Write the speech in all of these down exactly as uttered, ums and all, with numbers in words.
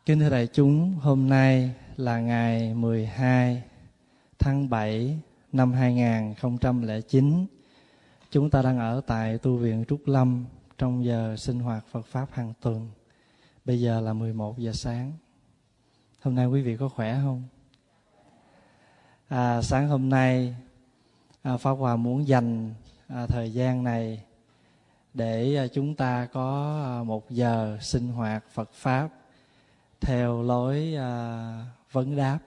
Kính thưa đại chúng, hôm nay là ngày mười hai tháng bảy năm hai nghìn không trăm lẻ chín. Chúng ta đang ở tại tu viện Trúc Lâm trong giờ sinh hoạt Phật Pháp hàng tuần. Bây giờ là mười một giờ sáng. Hôm nay quý vị có khỏe không? À, sáng hôm nay, à, Pháp Hòa muốn dành à, thời gian này để à, chúng ta có à, một giờ sinh hoạt Phật Pháp theo lối à, vấn đáp.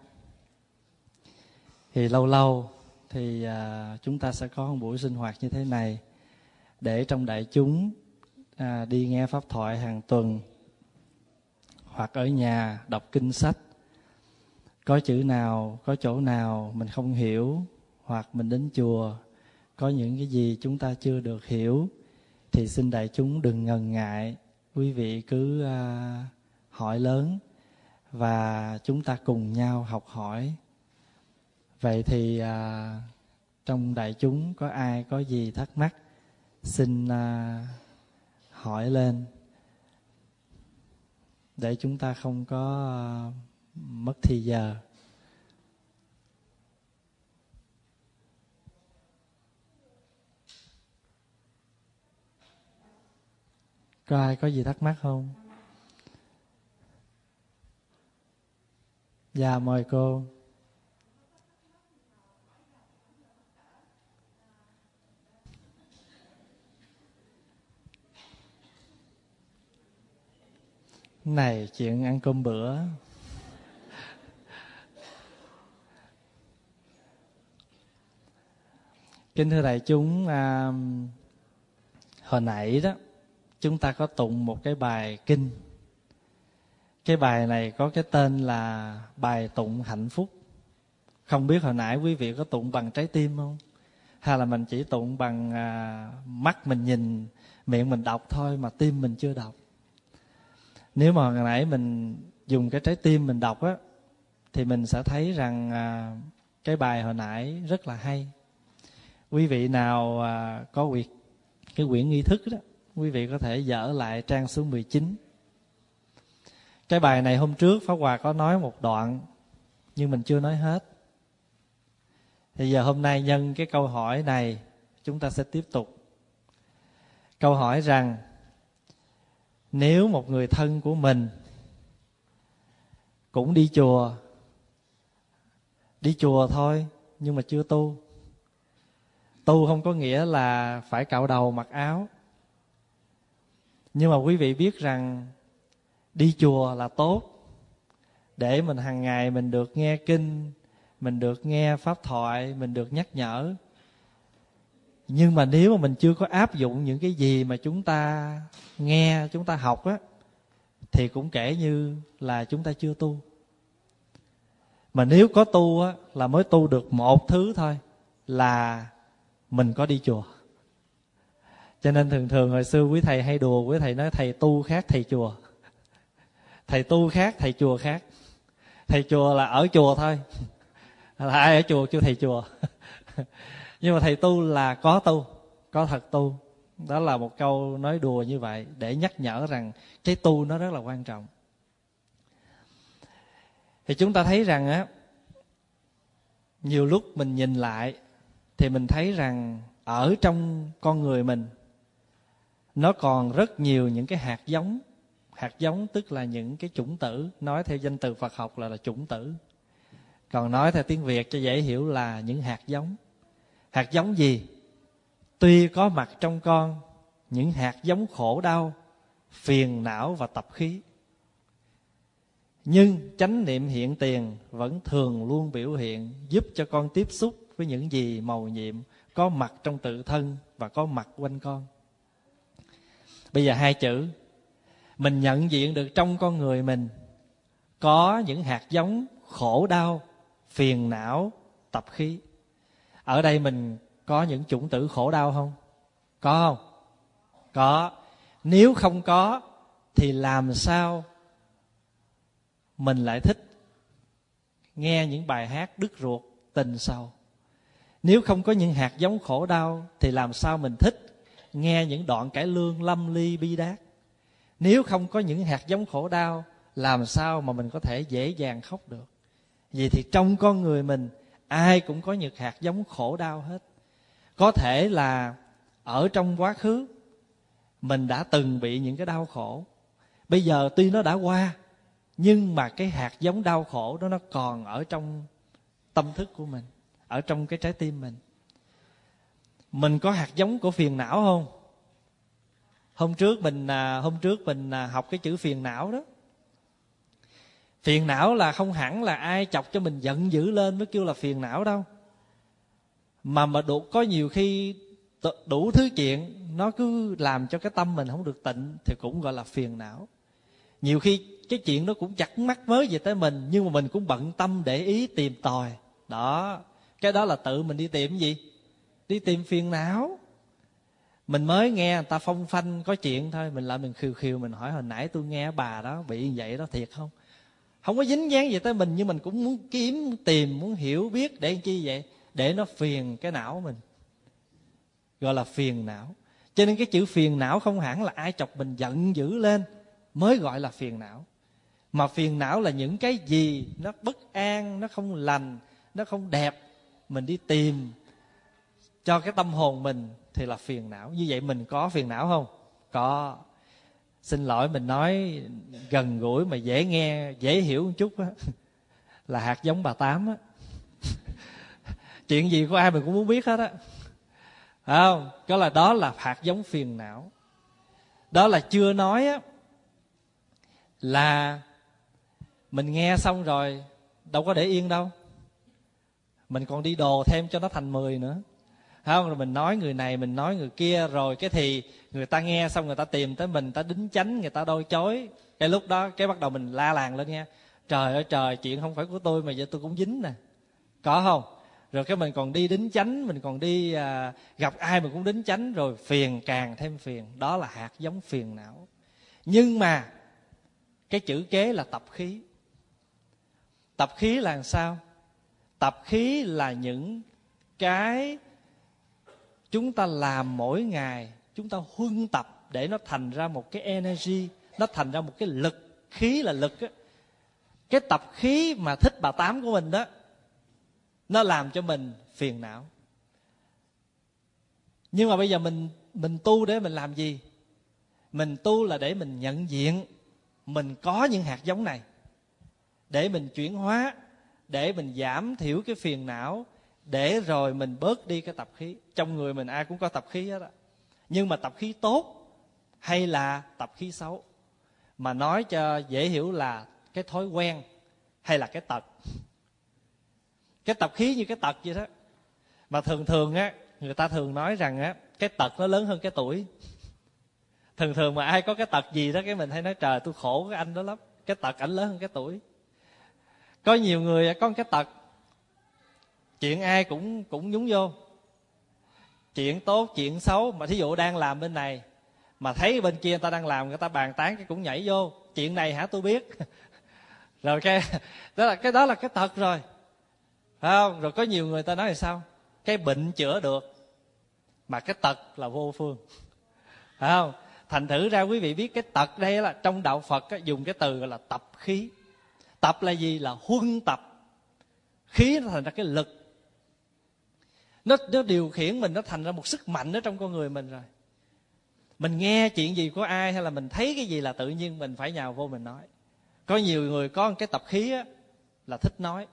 Thì lâu lâu thì à, chúng ta sẽ có một buổi sinh hoạt như thế này để trong đại chúng à, đi nghe pháp thoại hàng tuần, hoặc ở nhà đọc kinh sách. Có chữ nào, có chỗ nào mình không hiểu, hoặc mình đến chùa có những cái gì chúng ta chưa được hiểu, thì xin đại chúng đừng ngần ngại, quý vị cứ à, hỏi lớn và chúng ta cùng nhau học hỏi. Vậy thì à, trong đại chúng có ai có gì thắc mắc, xin à, hỏi lên để chúng ta không có à, mất thì giờ. Có ai có gì thắc mắc không? Dạ, mời cô. Này, chuyện ăn cơm bữa. Kính thưa đại chúng, à, hồi nãy đó chúng ta có tụng một cái bài kinh. Cái bài này có cái tên là bài tụng hạnh phúc. Không biết hồi nãy quý vị có tụng bằng trái tim không? Hay là mình chỉ tụng bằng à, mắt mình nhìn, miệng mình đọc thôi mà tim mình chưa đọc. Nếu mà hồi nãy mình dùng cái trái tim mình đọc á, thì mình sẽ thấy rằng à, cái bài hồi nãy rất là hay. Quý vị nào à, có quyệt cái quyển nghi thức đó, quý vị có thể dở lại trang số mười chín. Cái bài này hôm trước Pháp Hòa có nói một đoạn, nhưng mình chưa nói hết. Thì giờ hôm nay nhân cái câu hỏi này, chúng ta sẽ tiếp tục. Câu hỏi rằng, nếu một người thân của mình cũng đi chùa, đi chùa thôi nhưng mà chưa tu. Tu không có nghĩa là phải cạo đầu mặc áo. Nhưng mà quý vị biết rằng đi chùa là tốt, để mình hàng ngày mình được nghe kinh, mình được nghe pháp thoại, mình được nhắc nhở. Nhưng mà nếu mà mình chưa có áp dụng những cái gì mà chúng ta nghe, chúng ta học á, thì cũng kể như là chúng ta chưa tu. Mà nếu có tu á, là mới tu được một thứ thôi, là mình có đi chùa. Cho nên thường thường hồi xưa quý thầy hay đùa, quý thầy nói thầy tu khác thầy chùa. Thầy tu khác, thầy chùa khác. Thầy chùa là ở chùa thôi, là ai ở chùa kêu thầy chùa. Nhưng mà thầy tu là có tu, có thật tu. Đó là một câu nói đùa như vậy, để nhắc nhở rằng cái tu nó rất là quan trọng. Thì chúng ta thấy rằng á, nhiều lúc mình nhìn lại thì mình thấy rằng ở trong con người mình nó còn rất nhiều những cái hạt giống. Hạt giống tức là những cái chủng tử, nói theo danh từ Phật học là, là chủng tử. Còn nói theo tiếng Việt cho dễ hiểu là những hạt giống. Hạt giống gì? Tuy có mặt trong con những hạt giống khổ đau, phiền não và tập khí, nhưng chánh niệm hiện tiền vẫn thường luôn biểu hiện, giúp cho con tiếp xúc với những gì mầu nhiệm có mặt trong tự thân và có mặt quanh con. Bây giờ hai chữ, mình nhận diện được trong con người mình có những hạt giống khổ đau, phiền não, tập khí. Ở đây mình có những chủng tử khổ đau không? Có không? Có. Nếu không có thì làm sao mình lại thích nghe những bài hát đứt ruột tình sầu? Nếu không có những hạt giống khổ đau thì làm sao mình thích nghe những đoạn cải lương lâm ly bi đát? Nếu không có những hạt giống khổ đau làm sao mà mình có thể dễ dàng khóc được? Vì thì trong con người mình ai cũng có những hạt giống khổ đau hết. Có thể là ở trong quá khứ mình đã từng bị những cái đau khổ. Bây giờ tuy nó đã qua, nhưng mà cái hạt giống đau khổ đó nó còn ở trong tâm thức của mình, ở trong cái trái tim mình. Mình có hạt giống của phiền não không? Hôm trước mình hôm trước mình học cái chữ phiền não đó. Phiền não là không hẳn là ai chọc cho mình giận dữ lên mới kêu là phiền não đâu. Mà mà đủ, có nhiều khi đủ thứ chuyện nó cứ làm cho cái tâm mình không được tịnh thì cũng gọi là phiền não. Nhiều khi cái chuyện đó cũng chẳng mắc mới về tới mình, nhưng mà mình cũng bận tâm để ý tìm tòi. Đó, cái đó là tự mình đi tìm gì? Đi tìm phiền não. Mình mới nghe người ta phong phanh có chuyện thôi, mình lại mình khiều khiều mình hỏi hồi nãy tôi nghe bà đó bị như vậy đó thiệt không? Không có dính dáng gì tới mình, nhưng mình cũng muốn kiếm, tìm, muốn hiểu biết để chi vậy? Để nó phiền cái não mình. Gọi là phiền não. Cho nên cái chữ phiền não không hẳn là ai chọc mình giận dữ lên mới gọi là phiền não. Mà phiền não là những cái gì nó bất an, nó không lành, nó không đẹp, mình đi tìm cho cái tâm hồn mình thì là phiền não. Như vậy mình có phiền não không? Có. Xin lỗi mình nói gần gũi mà dễ nghe, dễ hiểu một chút á, là hạt giống bà Tám á. Chuyện gì của ai mình cũng muốn biết hết á. Phải không? Đó là, đó là hạt giống phiền não. Đó là chưa nói á, là mình nghe xong rồi đâu có để yên đâu. Mình còn đi đồ thêm cho nó thành mười nữa. Phải không? Rồi mình nói người này, mình nói người kia, rồi cái thì người ta nghe xong người ta tìm tới mình, người ta đính chánh, người ta đôi chối. Cái lúc đó cái bắt đầu mình la làng lên nha. Trời ơi trời, chuyện không phải của tôi mà giờ tôi cũng dính nè. Có không? Rồi cái mình còn đi đính chánh, mình còn đi à, gặp ai mình cũng đính chánh, rồi phiền càng thêm phiền. Đó là hạt giống phiền não. Nhưng mà cái chữ kế là tập khí. Tập khí là làm sao? Tập khí là những cái chúng ta làm mỗi ngày, chúng ta huân tập để nó thành ra một cái energy, nó thành ra một cái lực. Khí là lực á. Cái tập khí mà thích bà Tám của mình đó, nó làm cho mình phiền não. Nhưng mà bây giờ mình mình tu để mình làm gì? Mình tu là để mình nhận diện mình có những hạt giống này, để mình chuyển hóa, để mình giảm thiểu cái phiền não, để rồi mình bớt đi cái tập khí. Trong người mình ai cũng có tập khí hết á. Nhưng mà tập khí tốt hay là tập khí xấu? Mà nói cho dễ hiểu là cái thói quen hay là cái tật. Cái tập khí như cái tật vậy đó. Mà thường thường á, người ta thường nói rằng á, cái tật nó lớn hơn cái tuổi. Thường thường mà ai có cái tật gì đó, cái mình hay nói trời tôi khổ cái anh đó lắm. Cái tật ảnh lớn hơn cái tuổi. Có nhiều người có cái tật, chuyện ai cũng cũng nhúng vô. Chuyện tốt, chuyện xấu, mà thí dụ đang làm bên này mà thấy bên kia người ta đang làm, người ta bàn tán cái cũng nhảy vô. Chuyện này hả tôi biết. Rồi cái đó là cái đó là cái tật rồi. Phải không? Rồi có nhiều người ta nói là sao? Cái bệnh chữa được mà cái tật là vô phương. Phải không? Thành thử ra quý vị biết cái tật đây là trong đạo Phật á, dùng cái từ gọi là tập khí. Tập là gì? Là huân tập. Khí nó thành ra cái lực. Nó, nó điều khiển mình, nó thành ra một sức mạnh ở trong con người mình rồi. Mình nghe chuyện gì của ai hay là mình thấy cái gì là tự nhiên mình phải nhào vô mình nói. Có nhiều người có một cái tập khí á, là thích nói.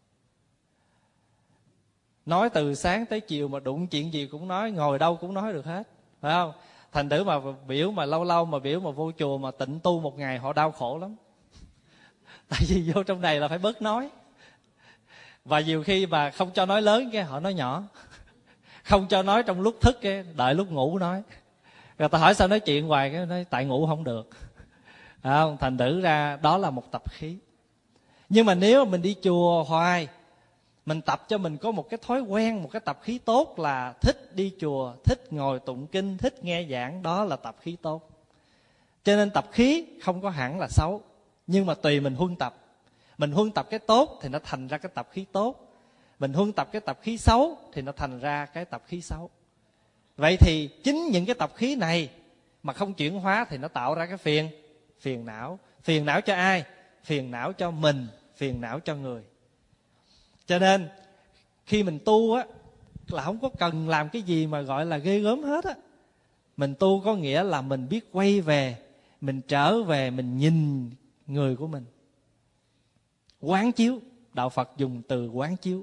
Nói từ sáng tới chiều mà đụng chuyện gì cũng nói, ngồi đâu cũng nói được hết. Phải không? Thành thử mà biểu mà lâu lâu mà biểu mà vô chùa mà tịnh tu một ngày họ đau khổ lắm. Tại vì vô trong này là phải bớt nói. Và nhiều khi mà không cho nói lớn cái họ nói nhỏ. Không cho nói trong lúc thức cái đợi lúc ngủ nói. Rồi ta hỏi sao nói chuyện hoài, cái nói tại ngủ không được. Không? Thành thử ra đó là một tập khí. Nhưng mà nếu mình đi chùa hoài, mình tập cho mình có một cái thói quen, một cái tập khí tốt là thích đi chùa, thích ngồi tụng kinh, thích nghe giảng, đó là tập khí tốt. Cho nên tập khí không có hẳn là xấu, nhưng mà tùy mình huân tập. Mình huân tập cái tốt thì nó thành ra cái tập khí tốt. Mình huân tập cái tập khí xấu thì nó thành ra cái tập khí xấu. Vậy thì chính những cái tập khí này mà không chuyển hóa thì nó tạo ra cái phiền phiền não. Phiền não cho ai? Phiền não cho mình, phiền não cho người. Cho nên khi mình tu á là không có cần làm cái gì mà gọi là ghê gớm hết á. Mình tu có nghĩa là mình biết quay về, mình trở về, mình nhìn người của mình. Quán chiếu, đạo Phật dùng từ quán chiếu.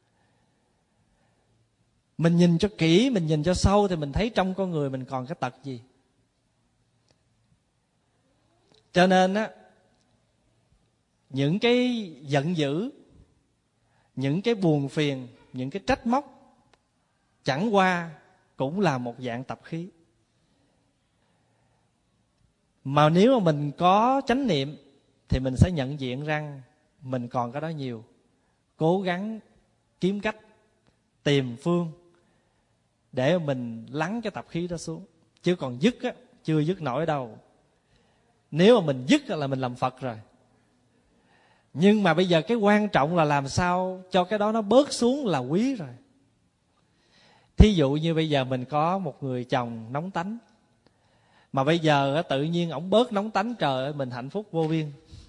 Mình nhìn cho kỹ, mình nhìn cho sâu thì mình thấy trong con người mình còn cái tật gì. Cho nên á, những cái giận dữ, những cái buồn phiền, những cái trách móc chẳng qua cũng là một dạng tập khí. Mà nếu mà mình có chánh niệm thì mình sẽ nhận diện rằng mình còn cái đó nhiều. Cố gắng kiếm cách, tìm phương để mình lắng cái tập khí đó xuống. Chứ còn dứt á, chưa dứt nổi đâu. Nếu mà mình dứt là mình làm Phật rồi. Nhưng mà bây giờ cái quan trọng là làm sao cho cái đó nó bớt xuống là quý rồi. Thí dụ như bây giờ mình có một người chồng nóng tánh, mà bây giờ tự nhiên ổng bớt nóng tánh, trời ơi mình hạnh phúc vô biên.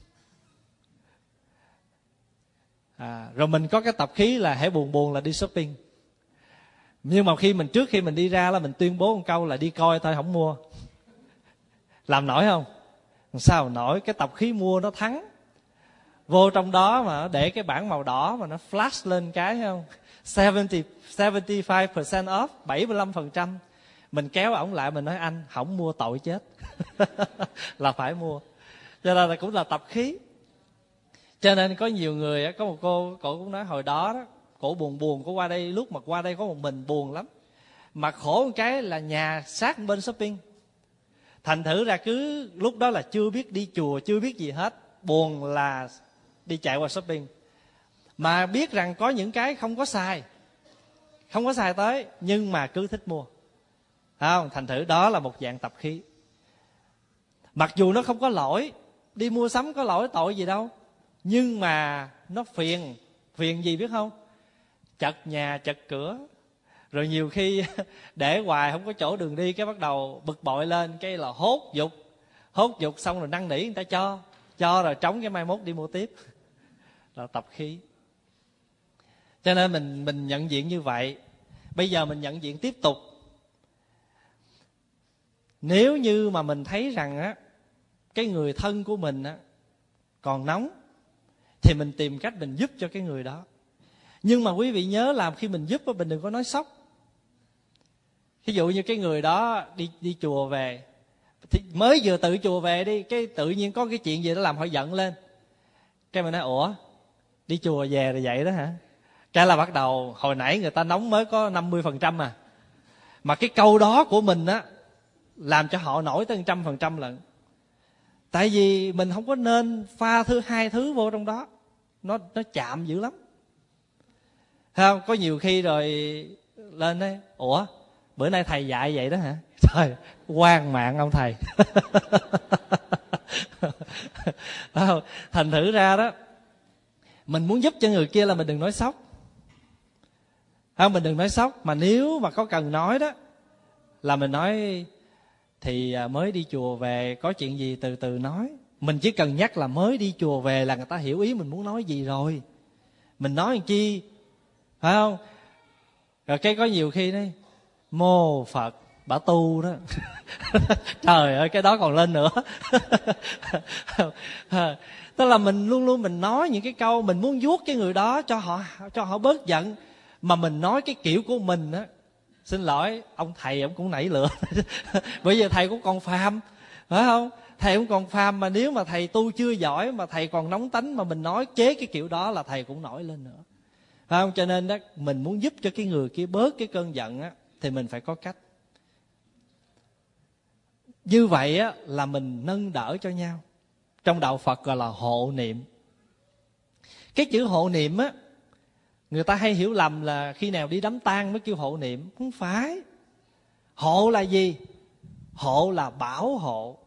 À, rồi mình có cái tập khí là hễ buồn buồn là đi shopping. Nhưng mà khi mình trước khi mình đi ra là mình tuyên bố một câu là đi coi thôi không mua. Làm nổi không? Sao nổi? Cái tập khí mua nó thắng. Vô trong đó mà để cái bảng màu đỏ mà nó flash lên cái, thấy không? seventy, seventy-five percent off, bảy mươi lăm phần trăm. Mình kéo ổng lại mình nói anh không mua tội chết. Là phải mua. Cho nên là cũng là tập khí. Cho nên có nhiều người, có một cô, cổ cũng nói hồi đó đó, cổ buồn buồn, cổ qua đây, lúc mà qua đây có một mình buồn lắm. Mà khổ một cái là nhà sát bên shopping. Thành thử ra cứ lúc đó là chưa biết đi chùa, chưa biết gì hết. Buồn là đi chạy qua shopping. Mà biết rằng có những cái không có xài, không có xài tới, nhưng mà cứ thích mua. Không? Thành thử đó là một dạng tập khí. Mặc dù nó không có lỗi, đi mua sắm có lỗi tội gì đâu, nhưng mà nó phiền. Phiền gì biết không? Chật nhà chật cửa. Rồi nhiều khi để hoài không có chỗ đường đi, cái bắt đầu bực bội lên, cái là hốt dục. Hốt dục xong rồi năn nỉ người ta cho. Cho rồi trống cái mai mốt đi mua tiếp. Là tập khí. Cho nên mình, mình nhận diện như vậy. Bây giờ mình nhận diện tiếp tục. Nếu như mà mình thấy rằng á, cái người thân của mình á, còn nóng, thì mình tìm cách mình giúp cho cái người đó. Nhưng mà quý vị nhớ là khi mình giúp mình đừng có nói sốc. Ví dụ như cái người đó đi đi chùa về, thì mới vừa tự chùa về đi, cái tự nhiên có cái chuyện gì đó làm họ giận lên. Cái mình nói ủa, đi chùa về rồi vậy đó hả? Cái là bắt đầu hồi nãy người ta nóng mới có năm mươi phần trăm à. Mà cái câu đó của mình á làm cho họ nổi tới một trăm phần trăm lận. Tại vì mình không có nên pha thứ hai thứ vô trong đó. Nó nó chạm dữ lắm. Thấy không? Có nhiều khi rồi lên đấy, ủa bữa nay thầy dạy vậy đó hả? Trời, quan mạng ông thầy. Thành thử ra đó, mình muốn giúp cho người kia là mình đừng nói sốc. Không, mình đừng nói sốc. Mà nếu mà có cần nói đó, là mình nói thì mới đi chùa về, có chuyện gì từ từ nói. Mình chỉ cần nhắc là mới đi chùa về là người ta hiểu ý mình muốn nói gì rồi. Mình nói làm chi, phải không? Rồi cái có nhiều khi đấy, mô Phật bả tu đó. Trời ơi, cái đó còn lên nữa. Tức là mình luôn luôn mình nói những cái câu mình muốn vuốt cái người đó cho họ cho họ bớt giận, mà mình nói cái kiểu của mình á. Xin lỗi, ông thầy ông cũng nảy lửa. Bây giờ thầy cũng còn phàm, phải không? Thầy cũng còn phàm, mà nếu mà thầy tu chưa giỏi mà thầy còn nóng tánh mà mình nói chế cái kiểu đó là thầy cũng nổi lên nữa. Phải không? Cho nên đó, mình muốn giúp cho cái người kia bớt cái cơn giận á, thì mình phải có cách. Như vậy á, là mình nâng đỡ cho nhau. Trong đạo Phật gọi là hộ niệm. Cái chữ hộ niệm á, người ta hay hiểu lầm là khi nào đi đám tang mới kêu hộ niệm. Không phải. Hộ là gì? Hộ là bảo hộ,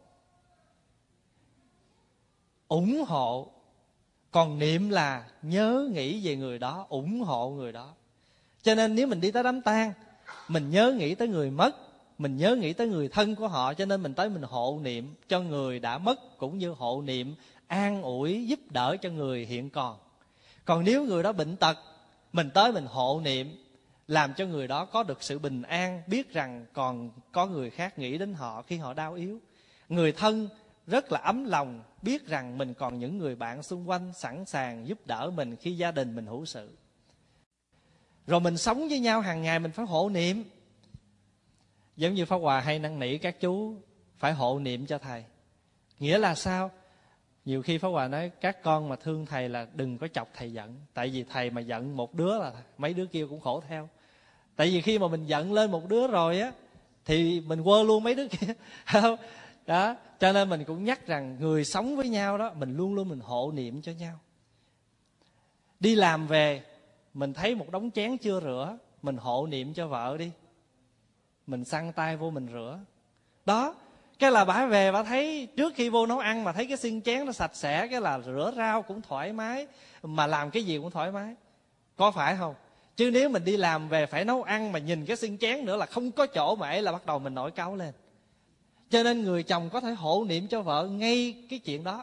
ủng hộ. Còn niệm là nhớ nghĩ về người đó, ủng hộ người đó. Cho nên nếu mình đi tới đám tang, mình nhớ nghĩ tới người mất, mình nhớ nghĩ tới người thân của họ, cho nên mình tới mình hộ niệm cho người đã mất, cũng như hộ niệm an ủi giúp đỡ cho người hiện còn. Còn nếu người đó bệnh tật, mình tới mình hộ niệm làm cho người đó có được sự bình an, biết rằng còn có người khác nghĩ đến họ khi họ đau yếu. Người thân rất là ấm lòng, biết rằng mình còn những người bạn xung quanh sẵn sàng giúp đỡ mình khi gia đình mình hữu sự. Rồi mình sống với nhau hàng ngày mình phải hộ niệm. Giống như Pháp Hòa hay năn nỉ các chú phải hộ niệm cho thầy. Nghĩa là sao? Nhiều khi Pháp Hòa nói các con mà thương thầy là đừng có chọc thầy giận. Tại vì thầy mà giận một đứa là mấy đứa kia cũng khổ theo. Tại vì khi mà mình giận lên một đứa rồi á, thì mình quơ luôn mấy đứa kia. Đó, cho nên mình cũng nhắc rằng người sống với nhau đó, mình luôn luôn mình hộ niệm cho nhau. Đi làm về, mình thấy một đống chén chưa rửa, mình hộ niệm cho vợ đi. Mình xăng tay vô mình rửa. Đó, cái là bả về bả thấy trước khi vô nấu ăn mà thấy cái xiên chén nó sạch sẽ, cái là rửa rau cũng thoải mái, mà làm cái gì cũng thoải mái. Có phải không? Chứ nếu mình đi làm về phải nấu ăn mà nhìn cái xiên chén nữa là không có chỗ mà ấy, là bắt đầu mình nổi cáu lên. Cho nên người chồng có thể hộ niệm cho vợ ngay cái chuyện đó.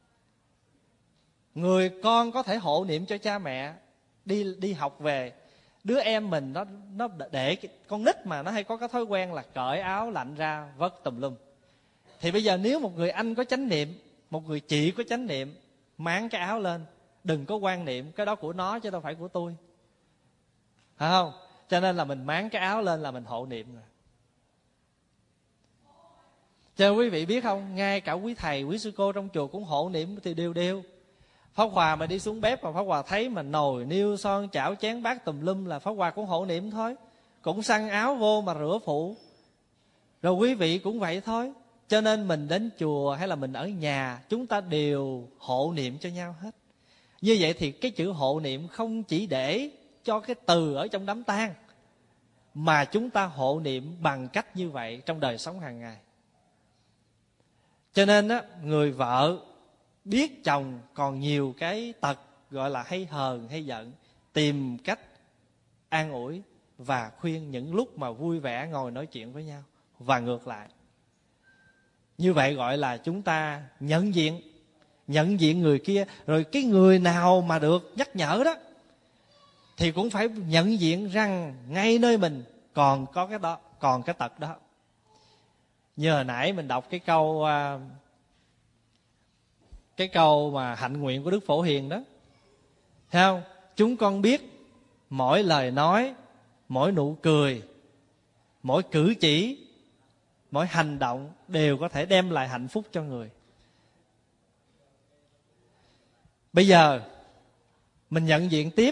Người con có thể hộ niệm cho cha mẹ. Đi đi học về, đứa em mình nó nó để con nít mà nó hay có cái thói quen là cởi áo lạnh ra vất tùm lum. Thì bây giờ nếu một người anh có chánh niệm, một người chị có chánh niệm, mang cái áo lên, đừng có quan niệm cái đó của nó chứ đâu phải của tôi, phải không? Cho nên là mình mang cái áo lên là mình hộ niệm rồi. Cho nên quý vị biết không, ngay cả quý thầy, quý sư cô trong chùa cũng hộ niệm thì đều đều. Pháp Hòa mà đi xuống bếp mà Pháp Hòa thấy mà nồi niêu son chảo chén bát tùm lum là Pháp Hòa cũng hộ niệm thôi. Cũng xăng áo vô mà rửa phụ. Rồi quý vị cũng vậy thôi. Cho nên mình đến chùa hay là mình ở nhà, chúng ta đều hộ niệm cho nhau hết. Như vậy thì cái chữ hộ niệm không chỉ để cho cái từ ở trong đám tang, mà chúng ta hộ niệm bằng cách như vậy trong đời sống hàng ngày. Cho nên á, người vợ biết chồng còn nhiều cái tật gọi là hay hờn hay giận, tìm cách an ủi và khuyên những lúc mà vui vẻ ngồi nói chuyện với nhau, và ngược lại. Như vậy gọi là chúng ta nhận diện nhận diện người kia. Rồi cái người nào mà được nhắc nhở đó thì cũng phải nhận diện rằng ngay nơi mình còn có cái đó, còn cái tật đó. Như hồi nãy mình đọc cái câu cái câu mà hạnh nguyện của Đức Phổ Hiền đó, thấy không? Chúng con biết mỗi lời nói, mỗi nụ cười, mỗi cử chỉ, mỗi hành động đều có thể đem lại hạnh phúc cho người. Bây giờ mình nhận diện tiếp.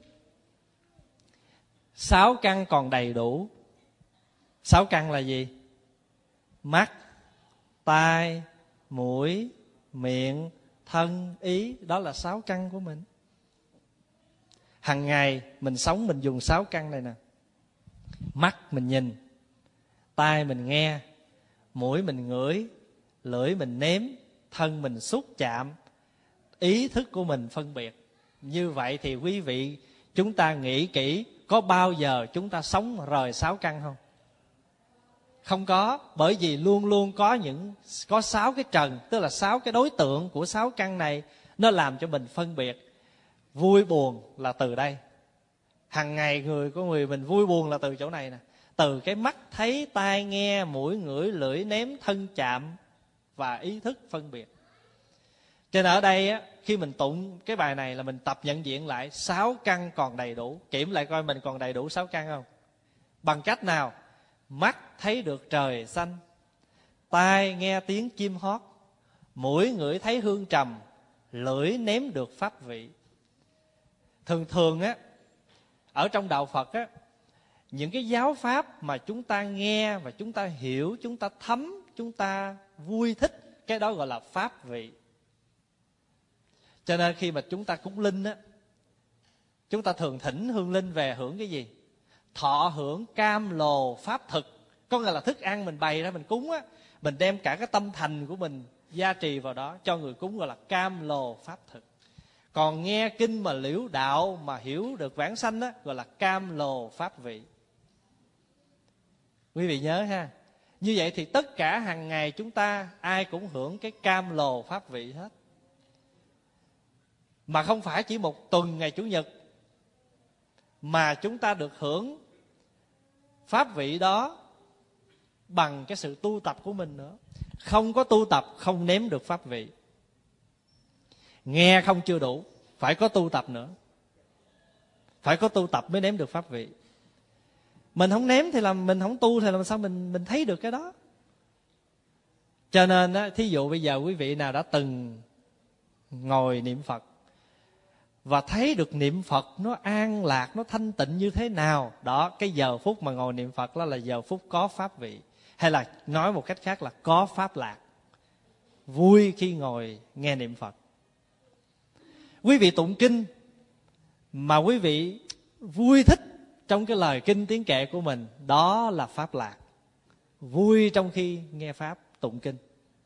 Sáu căn còn đầy đủ. Sáu căn là gì? Mắt, tai, mũi, miệng, thân, ý. Đó là sáu căn của mình. Hằng ngày mình sống mình dùng sáu căn này nè. Mắt mình nhìn, tai mình nghe, mũi mình ngửi, lưỡi mình nếm, thân mình xúc chạm, ý thức của mình phân biệt. Như vậy thì quý vị, chúng ta nghĩ kỹ, có bao giờ chúng ta sống rời sáu căn không? Không có, bởi vì luôn luôn có những có sáu cái trần, tức là sáu cái đối tượng của sáu căn này, nó làm cho mình phân biệt. Vui buồn là từ đây. Hằng ngày người của người mình vui buồn là từ chỗ này nè. Từ cái mắt thấy, tai nghe, mũi ngửi, lưỡi nếm, thân chạm và ý thức phân biệt. Cho nên ở đây á, khi mình tụng cái bài này là mình tập nhận diện lại sáu căn còn đầy đủ. Kiểm lại coi mình còn đầy đủ sáu căn không? Bằng cách nào? Mắt thấy được trời xanh, tai nghe tiếng chim hót, mũi ngửi thấy hương trầm, lưỡi nếm được pháp vị. Thường thường á, ở trong đạo Phật á, những cái giáo pháp mà chúng ta nghe và chúng ta hiểu, chúng ta thấm, chúng ta vui thích, cái đó gọi là pháp vị. Cho nên khi mà chúng ta cúng linh á, chúng ta thường thỉnh hương linh về hưởng cái gì? Thọ hưởng cam lồ pháp thực. Có nghĩa là thức ăn mình bày ra mình cúng á, mình đem cả cái tâm thành của mình gia trì vào đó cho người cúng, gọi là cam lồ pháp thực. Còn nghe kinh mà liễu đạo mà hiểu được vãng sanh á, gọi là cam lồ pháp vị. Quý vị nhớ ha. Như vậy thì tất cả hàng ngày chúng ta ai cũng hưởng cái cam lồ pháp vị hết. Mà không phải chỉ một tuần ngày Chủ nhật, mà chúng ta được hưởng pháp vị đó bằng cái sự tu tập của mình nữa. Không có tu tập không nếm được pháp vị. Nghe không chưa đủ, phải có tu tập nữa. Phải có tu tập mới nếm được pháp vị. Mình không nếm thì làm mình không tu thì làm sao mình mình thấy được cái đó. Cho nên á, thí dụ bây giờ quý vị nào đã từng ngồi niệm Phật và thấy được niệm Phật nó an lạc, nó thanh tịnh như thế nào, đó, cái giờ phút mà ngồi niệm Phật đó là giờ phút có pháp vị. Hay là nói một cách khác là có pháp lạc. Vui khi ngồi nghe niệm Phật. Quý vị tụng kinh mà quý vị vui thích trong cái lời kinh tiếng kệ của mình, đó là pháp lạc. Vui trong khi nghe pháp tụng kinh.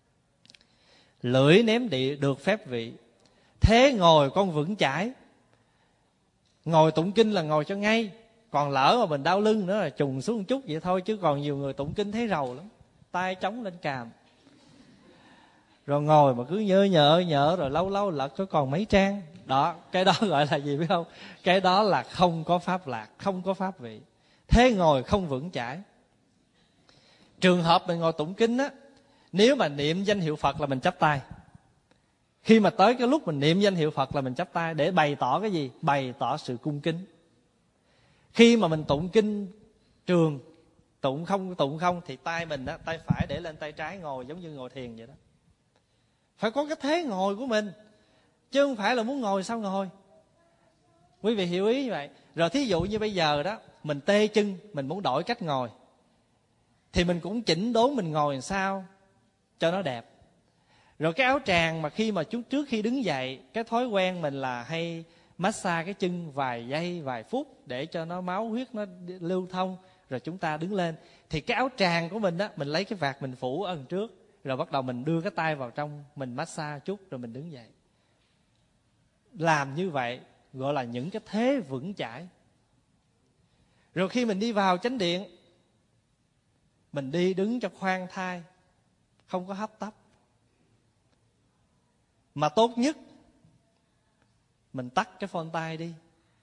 Lưỡi nếm địa được phép vị, thế ngồi con vững chãi. Ngồi tụng kinh là ngồi cho ngay. Còn lỡ mà mình đau lưng nữa là trùng xuống một chút vậy thôi. Chứ còn nhiều người tụng kinh thấy rầu lắm, tay chống lên càm, rồi ngồi mà cứ nhớ nhớ nhớ, rồi lâu lâu lật có còn mấy trang. Đó, cái đó gọi là gì biết không? Cái đó là không có pháp lạc, không có pháp vị. Thế ngồi không vững chãi. Trường hợp mình ngồi tụng kinh á, nếu mà niệm danh hiệu Phật là mình chắp tay. Khi mà tới cái lúc mình niệm danh hiệu Phật là mình chắp tay để bày tỏ cái gì? Bày tỏ sự cung kính. Khi mà mình tụng kinh trường, tụng không tụng không thì tay mình á, tay phải để lên tay trái ngồi giống như ngồi thiền vậy đó. Phải có cái thế ngồi của mình, chứ không phải là muốn ngồi sao ngồi. Quý vị hiểu ý như vậy. Rồi thí dụ như bây giờ đó, mình tê chân, mình muốn đổi cách ngồi, thì mình cũng chỉnh đốn mình ngồi làm sao cho nó đẹp. Rồi cái áo tràng mà khi mà chút trước khi đứng dậy, cái thói quen mình là hay massage cái chân vài giây, vài phút để cho nó máu huyết nó lưu thông, rồi chúng ta đứng lên. Thì cái áo tràng của mình á, mình lấy cái vạt mình phủ ở đằng trước, rồi bắt đầu mình đưa cái tay vào trong, mình massage chút rồi mình đứng dậy. Làm như vậy gọi là những cái thế vững chãi. Rồi khi mình đi vào chánh điện, mình đi đứng cho khoan thai, không có hấp tấp. Mà tốt nhất mình tắt cái phone tay đi,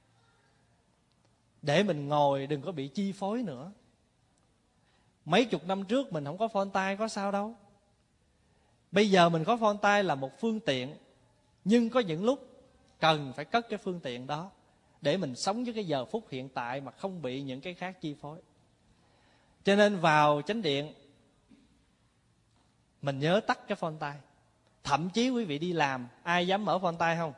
để mình ngồi đừng có bị chi phối nữa. Mấy chục năm trước mình không có phone tay có sao đâu. Bây giờ mình có phone tay là một phương tiện, nhưng có những lúc cần phải cất cái phương tiện đó để mình sống với cái giờ phút hiện tại mà không bị những cái khác chi phối. Cho nên vào chánh điện mình nhớ tắt cái phone tay. Thậm chí quý vị đi làm, ai dám mở phone tay không?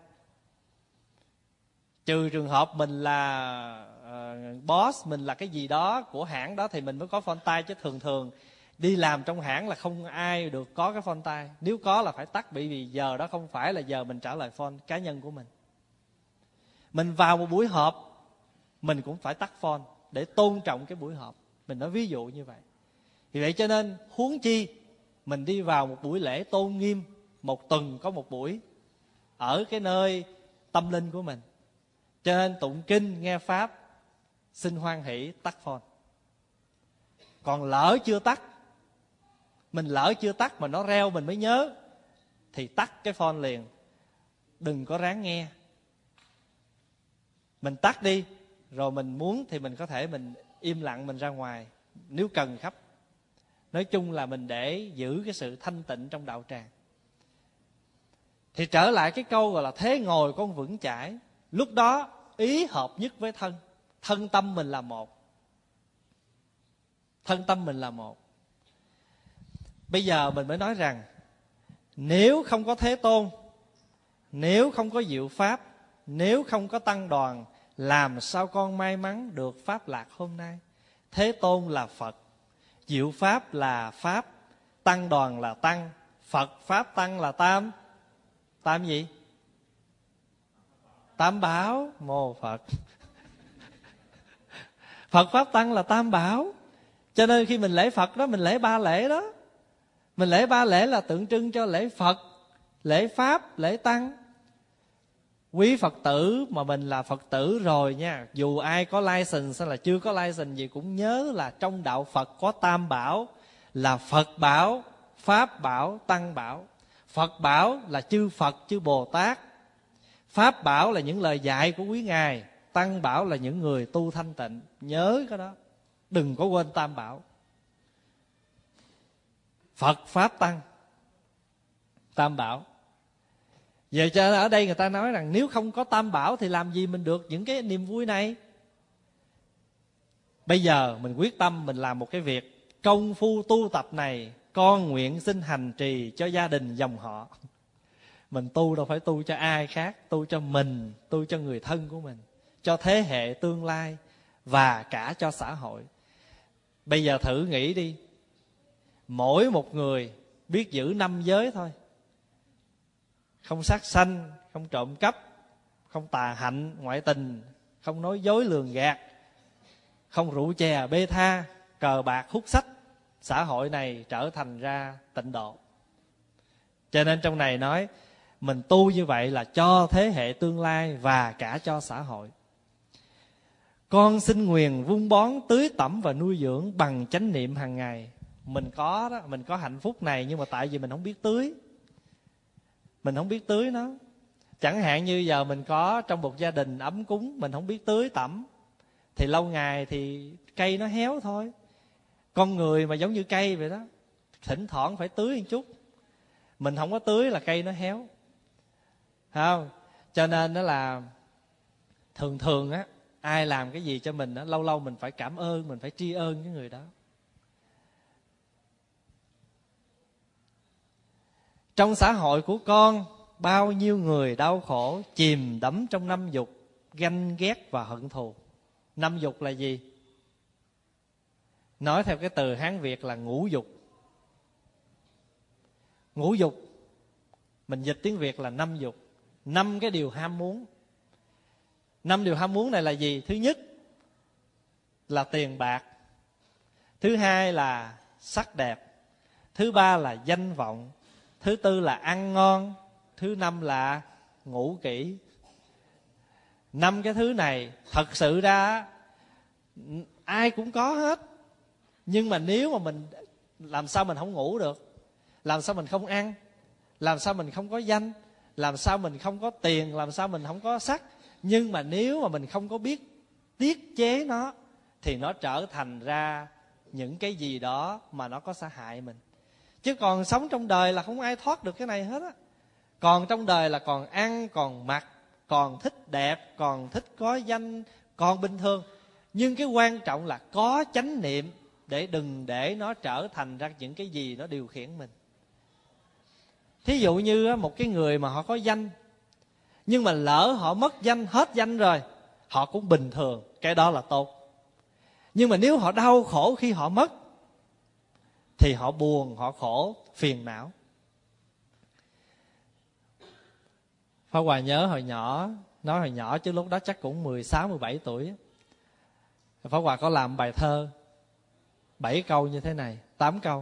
Trừ trường hợp mình là uh, boss, mình là cái gì đó của hãng đó thì mình mới có phone tay. Chứ thường thường đi làm trong hãng là không ai được có cái phone tay. Nếu có là phải tắt, bởi vì giờ đó không phải là giờ mình trả lời phone cá nhân của mình. Mình vào một buổi họp, mình cũng phải tắt phone để tôn trọng cái buổi họp. Mình nói ví dụ như vậy. Vì vậy cho nên huống chi mình đi vào một buổi lễ tôn nghiêm, một tuần có một buổi ở cái nơi tâm linh của mình. Cho nên tụng kinh, nghe pháp, xin hoan hỷ tắt phone. Còn lỡ chưa tắt, mình lỡ chưa tắt mà nó reo mình mới nhớ, thì tắt cái phone liền. Đừng có ráng nghe. Mình tắt đi, rồi mình muốn thì mình có thể mình im lặng, mình ra ngoài nếu cần khắp. Nói chung là mình để giữ cái sự thanh tịnh trong đạo tràng. Thì trở lại cái câu gọi là thế ngồi con vững chãi. Lúc đó ý hợp nhất với thân. Thân tâm mình là một. Thân tâm mình là một. Bây giờ mình mới nói rằng, nếu không có Thế Tôn, nếu không có Diệu Pháp, nếu không có tăng đoàn, làm sao con may mắn được pháp lạc hôm nay? Thế Tôn là Phật, Diệu Pháp là Pháp, tăng đoàn là Tăng. Phật, Pháp, Tăng là Tam. Tam gì? Tam Bảo. Mô Phật. Phật, Pháp, Tăng là Tam Bảo. Cho nên khi mình lễ Phật đó, mình lễ ba lễ đó. Mình lễ ba lễ là tượng trưng cho lễ Phật, lễ Pháp, lễ Tăng. Quý Phật tử mà mình là Phật tử rồi nha, dù ai có license hay là chưa có license gì, cũng nhớ là trong đạo Phật có tam bảo, là Phật bảo, Pháp bảo, Tăng bảo. Phật bảo là chư Phật, chư Bồ Tát. Pháp bảo là những lời dạy của quý Ngài. Tăng bảo là những người tu thanh tịnh. Nhớ cái đó, đừng có quên tam bảo. Phật, Pháp, Tăng, tam bảo. Giờ cho ở đây người ta nói rằng nếu không có tam bảo thì làm gì mình được những cái niềm vui này. Bây giờ mình quyết tâm mình làm một cái việc công phu tu tập này, con nguyện xin hành trì cho gia đình dòng họ. Mình tu đâu phải tu cho ai khác, tu cho mình, tu cho người thân của mình, cho thế hệ tương lai và cả cho xã hội. Bây giờ thử nghĩ đi, mỗi một người biết giữ năm giới thôi, không sát sanh, không trộm cắp, không tà hạnh, ngoại tình, không nói dối lường gạt, không rượu chè bê tha, cờ bạc hút sách, xã hội này trở thành ra tịnh độ. Cho nên trong này nói mình tu như vậy là cho thế hệ tương lai và cả cho xã hội. Con xin nguyền vun bón, tưới tẩm và nuôi dưỡng bằng chánh niệm hàng ngày. Mình có đó, mình có hạnh phúc này, nhưng mà tại vì mình không biết tưới, mình không biết tưới nó. Chẳng hạn như giờ mình có trong một gia đình ấm cúng, mình không biết tưới tẩm, thì lâu ngày thì cây nó héo thôi. Con người mà giống như cây vậy đó, thỉnh thoảng phải tưới một chút. Mình không có tưới là cây nó héo, không? Cho nên đó là thường thường á, ai làm cái gì cho mình á, lâu lâu mình phải cảm ơn, mình phải tri ân cái người đó. Trong xã hội của con, bao nhiêu người đau khổ, chìm đắm trong năm dục, ganh ghét và hận thù. Năm dục là gì? Nói theo cái từ Hán Việt là ngũ dục. Ngũ dục, mình dịch tiếng Việt là năm dục. Năm cái điều ham muốn. Năm điều ham muốn này là gì? Thứ nhất là tiền bạc. Thứ hai là sắc đẹp. Thứ ba là danh vọng. Thứ tư là ăn ngon. Thứ năm là ngủ kỹ. Năm cái thứ này thật sự ra ai cũng có hết. Nhưng mà nếu mà mình, làm sao mình không ngủ được? Làm sao mình không ăn? Làm sao mình không có danh? Làm sao mình không có tiền? Làm sao mình không có sắc? Nhưng mà nếu mà mình không có biết tiết chế nó, thì nó trở thành ra những cái gì đó mà nó có sẽ hại mình. Chứ còn sống trong đời là không ai thoát được cái này hết á. Còn trong đời là còn ăn, còn mặc, còn thích đẹp, còn thích có danh, còn bình thường. Nhưng cái quan trọng là có chánh niệm, để đừng để nó trở thành ra những cái gì nó điều khiển mình. Thí dụ như một cái người mà họ có danh, nhưng mà lỡ họ mất danh, hết danh rồi, họ cũng bình thường, cái đó là tốt. Nhưng mà nếu họ đau khổ khi họ mất, thì họ buồn, họ khổ, phiền não. Pháp Hòa nhớ hồi nhỏ, nói hồi nhỏ chứ lúc đó chắc cũng mười sáu, mười bảy tuổi. Pháp Hòa có làm bài thơ bảy câu như thế này, tám câu.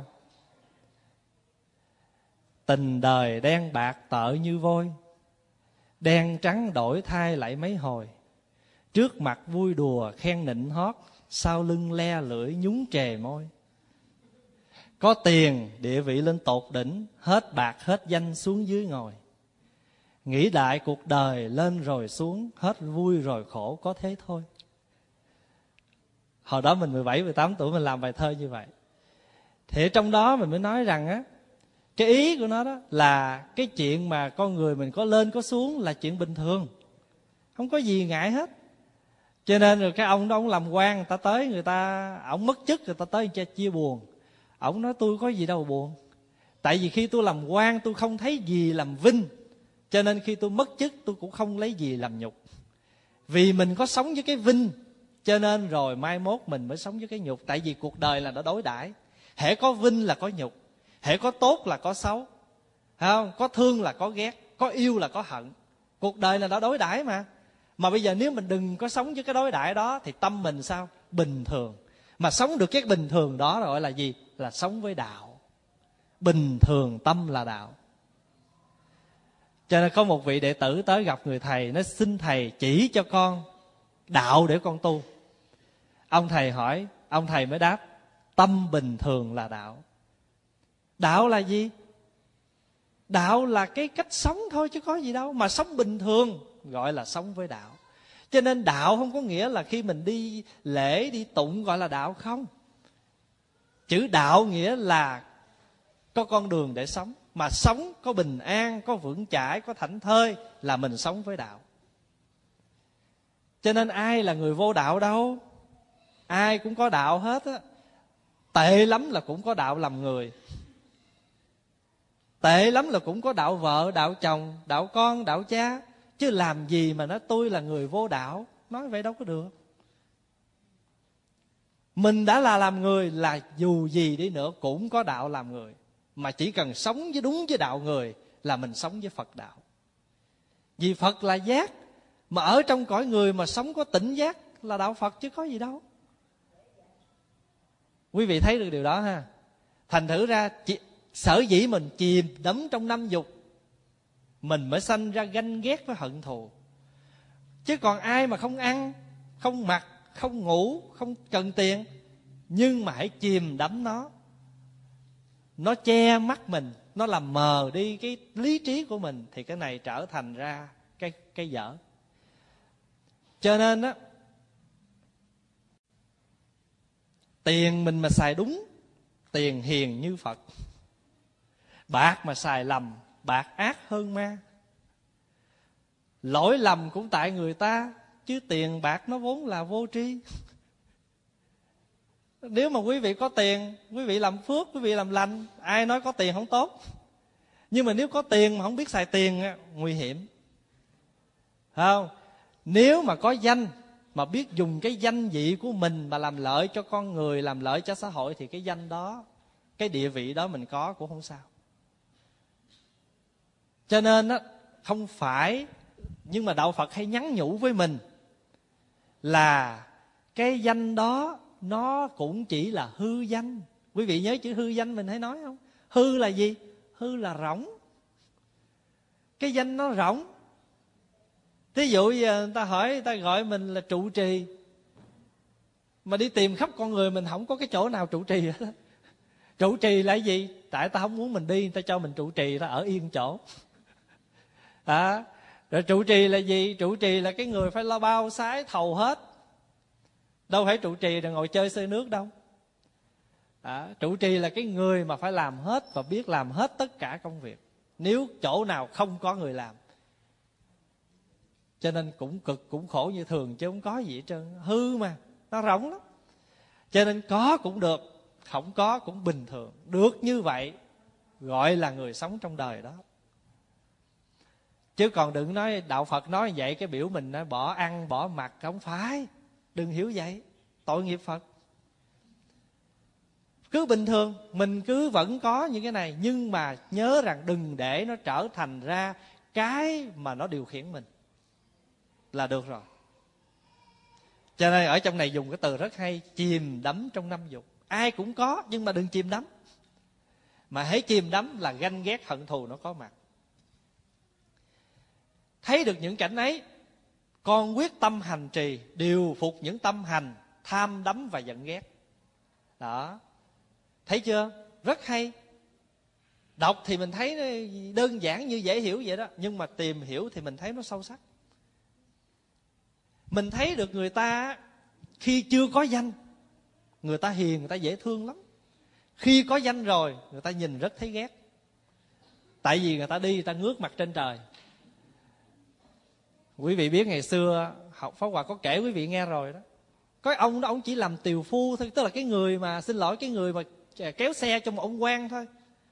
Tình đời đen bạc tợ như vôi, đen trắng đổi thay lại mấy hồi. Trước mặt vui đùa khen nịnh hót, sau lưng le lưỡi nhúng trề môi. Có tiền địa vị lên tột đỉnh, hết bạc hết danh xuống dưới ngồi. Nghĩ đại cuộc đời lên rồi xuống, hết vui rồi khổ có thế thôi. Hồi đó mình mười bảy, mười tám tuổi mình làm bài thơ như vậy. Thì trong đó mình mới nói rằng á, cái ý của nó đó là cái chuyện mà con người mình có lên có xuống là chuyện bình thường, không có gì ngại hết. Cho nên rồi cái ông đó ông làm quan, người ta tới, người ta ông mất chức, người ta tới chia, chia buồn. Ông nói tôi có gì đâu buồn, tại vì khi tôi làm quan tôi không thấy gì làm vinh, cho nên khi tôi mất chức tôi cũng không lấy gì làm nhục. Vì mình có sống với cái vinh, cho nên rồi mai mốt mình mới sống với cái nhục. Tại vì cuộc đời là nó đối đãi, hễ có vinh là có nhục, hễ có tốt là có xấu, không? Có thương là có ghét, có yêu là có hận. Cuộc đời là nó đối đãi mà. Mà bây giờ nếu mình đừng có sống với cái đối đãi đó, thì tâm mình sao? Bình thường. Mà sống được cái bình thường đó gọi là gì? Là sống với đạo. Bình thường tâm là đạo. Cho nên có một vị đệ tử tới gặp người thầy, nói xin thầy chỉ cho con đạo để con tu. Ông thầy hỏi, ông thầy mới đáp, tâm bình thường là đạo. Đạo là gì? Đạo là cái cách sống thôi chứ có gì đâu. Mà sống bình thường gọi là sống với đạo. Cho nên đạo không có nghĩa là khi mình đi lễ, đi tụng gọi là đạo, không. Chữ đạo nghĩa là có con đường để sống. Mà sống có bình an, có vững chãi, có thảnh thơi là mình sống với đạo. Cho nên ai là người vô đạo đâu? Ai cũng có đạo hết á. Tệ lắm là cũng có đạo làm người. Tệ lắm là cũng có đạo vợ, đạo chồng, đạo con, đạo cha. Chứ làm gì mà nói tôi là người vô đạo. Nói vậy đâu có được. Mình đã là làm người, là dù gì đi nữa cũng có đạo làm người. Mà chỉ cần sống với đúng với đạo người là mình sống với Phật đạo. Vì Phật là giác. Mà ở trong cõi người mà sống có tỉnh giác là đạo Phật chứ có gì đâu. Quý vị thấy được điều đó ha. Thành thử ra sở dĩ mình chìm đắm trong năm dục, mình mới sanh ra ganh ghét với hận thù. Chứ còn ai mà không ăn, không mặc, không ngủ, không cần tiền, nhưng mà hãy chìm đắm nó, nó che mắt mình, nó làm mờ đi cái lý trí của mình, thì cái này trở thành ra cái, cái dở. Cho nên á, tiền mình mà xài đúng, tiền hiền như Phật. Bạc mà xài lầm, bạc ác hơn ma. Lỗi lầm cũng tại người ta, chứ tiền bạc nó vốn là vô tri. Nếu mà quý vị có tiền, quý vị làm phước, quý vị làm lành, ai nói có tiền không tốt. Nhưng mà nếu có tiền mà không biết xài tiền, nguy hiểm. Không? Nếu mà có danh, mà biết dùng cái danh vị của mình mà làm lợi cho con người, làm lợi cho xã hội, thì cái danh đó, cái địa vị đó mình có cũng không sao. Cho nên á, không phải, nhưng mà đạo Phật hay nhắn nhủ với mình là cái danh đó nó cũng chỉ là hư danh. Quý vị nhớ chữ hư danh mình hay nói không? Hư là gì? Hư là rỗng. Cái danh nó rỗng. Thí dụ giờ người ta hỏi, người ta gọi mình là trụ trì, mà đi tìm khắp con người mình không có cái chỗ nào trụ trì hết. Trụ trì là gì? Tại ta không muốn mình đi, người ta cho mình trụ trì, ta ở yên chỗ. À, rồi trụ trì là gì? Trụ trì là cái người phải lo bao sái thầu hết. Đâu phải trụ trì là ngồi chơi xơi nước đâu. À, trụ trì là cái người mà phải làm hết và biết làm hết tất cả công việc, nếu chỗ nào không có người làm. Cho nên cũng cực cũng khổ như thường, chứ không có gì hết trơn. Hư mà, nó rỗng lắm. Cho nên có cũng được, không có cũng bình thường. Được như vậy gọi là người sống trong đời đó. Chứ còn đừng nói đạo Phật nói vậy cái biểu mình nói bỏ ăn bỏ mặc. Không phải, đừng hiểu vậy, tội nghiệp Phật. Cứ bình thường, mình cứ vẫn có những cái này, nhưng mà nhớ rằng đừng để nó trở thành ra cái mà nó điều khiển mình là được rồi. Cho nên ở trong này dùng cái từ rất hay, chìm đắm trong năm dục. Ai cũng có, nhưng mà đừng chìm đắm. Mà hãy chìm đắm là ganh ghét hận thù nó có mặt. Thấy được những cảnh ấy, con quyết tâm hành trì, điều phục những tâm hành tham đắm và giận ghét. Đó, thấy chưa? Rất hay. Đọc thì mình thấy đơn giản như dễ hiểu vậy đó, nhưng mà tìm hiểu thì mình thấy nó sâu sắc. Mình thấy được người ta khi chưa có danh, người ta hiền, người ta dễ thương lắm. Khi có danh rồi, người ta nhìn rất thấy ghét. Tại vì người ta đi, người ta ngước mặt trên trời. Quý vị biết ngày xưa học Pháp Hòa có kể quý vị nghe rồi đó. Có ông đó, ông chỉ làm tiều phu thôi. Tức là cái người mà, xin lỗi, cái người mà kéo xe cho một ông quan thôi.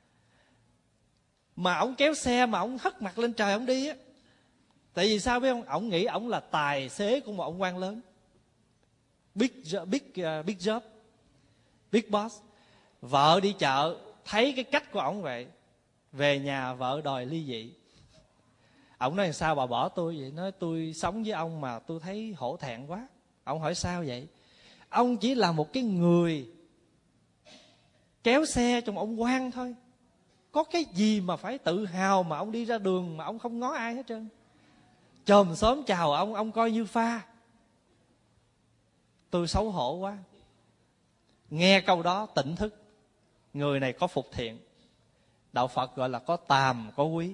Mà ông kéo xe mà ông hất mặt lên trời ông đi á. Tại vì sao biết không? Ông nghĩ ông là tài xế của một ông quan lớn. Big, big, uh, big job, big boss. Vợ đi chợ, thấy cái cách của ông vậy, về nhà vợ đòi ly dị. Ông nói sao bà bỏ tôi vậy? Nói tôi sống với ông mà tôi thấy hổ thẹn quá. Ông hỏi sao vậy? Ông chỉ là một cái người kéo xe cho một ông quan thôi. có cái gì mà phải tự hào mà ông đi ra đường mà ông không ngó ai hết trơn. Chòm xóm chào ông, ông coi như pha. Tôi xấu hổ quá. Nghe câu đó tỉnh thức, người này có phục thiện. Đạo Phật gọi là có tàm có quý.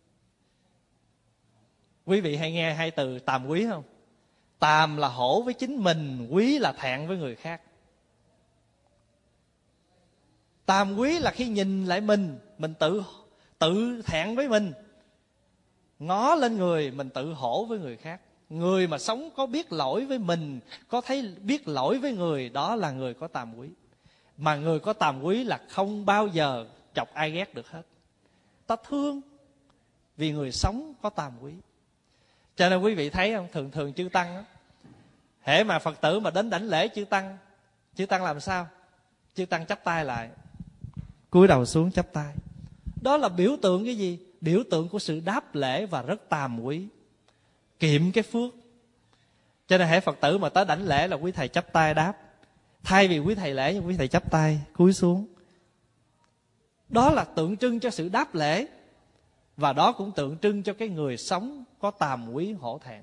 Quý vị hay nghe hai từ tàm quý không? Tàm là hổ với chính mình, quý là thẹn với người khác. Tàm quý là khi nhìn lại mình, mình tự tự thẹn với mình, ngó lên người mình tự hổ với người khác. Người mà sống có biết lỗi với mình, có thấy biết lỗi với người, đó là người có tàm quý. Mà người có tàm quý là không bao giờ chọc ai ghét được hết. Ta thương vì người sống có tàm quý. Cho nên quý vị thấy không, thường thường chư tăng đó, hễ mà Phật tử mà đến đảnh lễ chư tăng, chư tăng làm sao? Chư tăng chắp tay lại, cúi đầu xuống chắp tay. Đó là biểu tượng cái gì? Biểu tượng của sự đáp lễ và rất tàm quý, kiệm cái phước. Cho nên hễ Phật tử mà tới đảnh lễ là quý thầy chắp tay đáp. Thay vì quý thầy lễ nhưng quý thầy chắp tay cúi xuống. Đó là tượng trưng cho sự đáp lễ. Và đó cũng tượng trưng cho cái người sống có tàm quý hổ thẹn.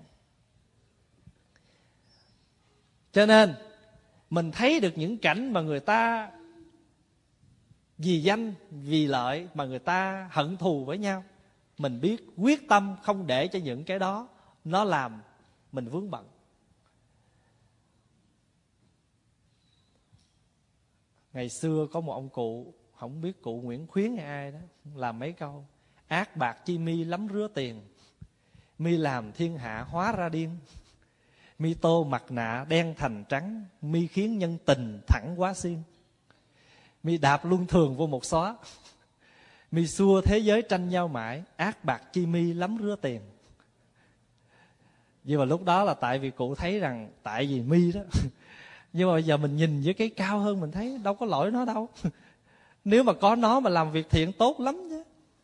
Cho nên mình thấy được những cảnh mà người ta vì danh, vì lợi mà người ta hận thù với nhau, mình biết quyết tâm không để cho những cái đó nó làm mình vướng bận. Ngày xưa có một ông cụ, không biết cụ Nguyễn Khuyến hay ai đó, làm mấy câu: ác bạc chi mi lắm rứa tiền, mi làm thiên hạ hóa ra điên, mi tô mặt nạ đen thành trắng, mi khiến nhân tình thẳng quá xiên, mi đạp luân thường vô một xóa, mi xua thế giới tranh nhau mãi, ác bạc chi mi lắm rứa tiền. Nhưng mà lúc đó là tại vì cụ thấy rằng tại vì mi đó. Nhưng mà bây giờ mình nhìn với cái cao hơn, mình thấy đâu có lỗi nó đâu. Nếu mà có nó mà làm việc thiện tốt lắm chứ.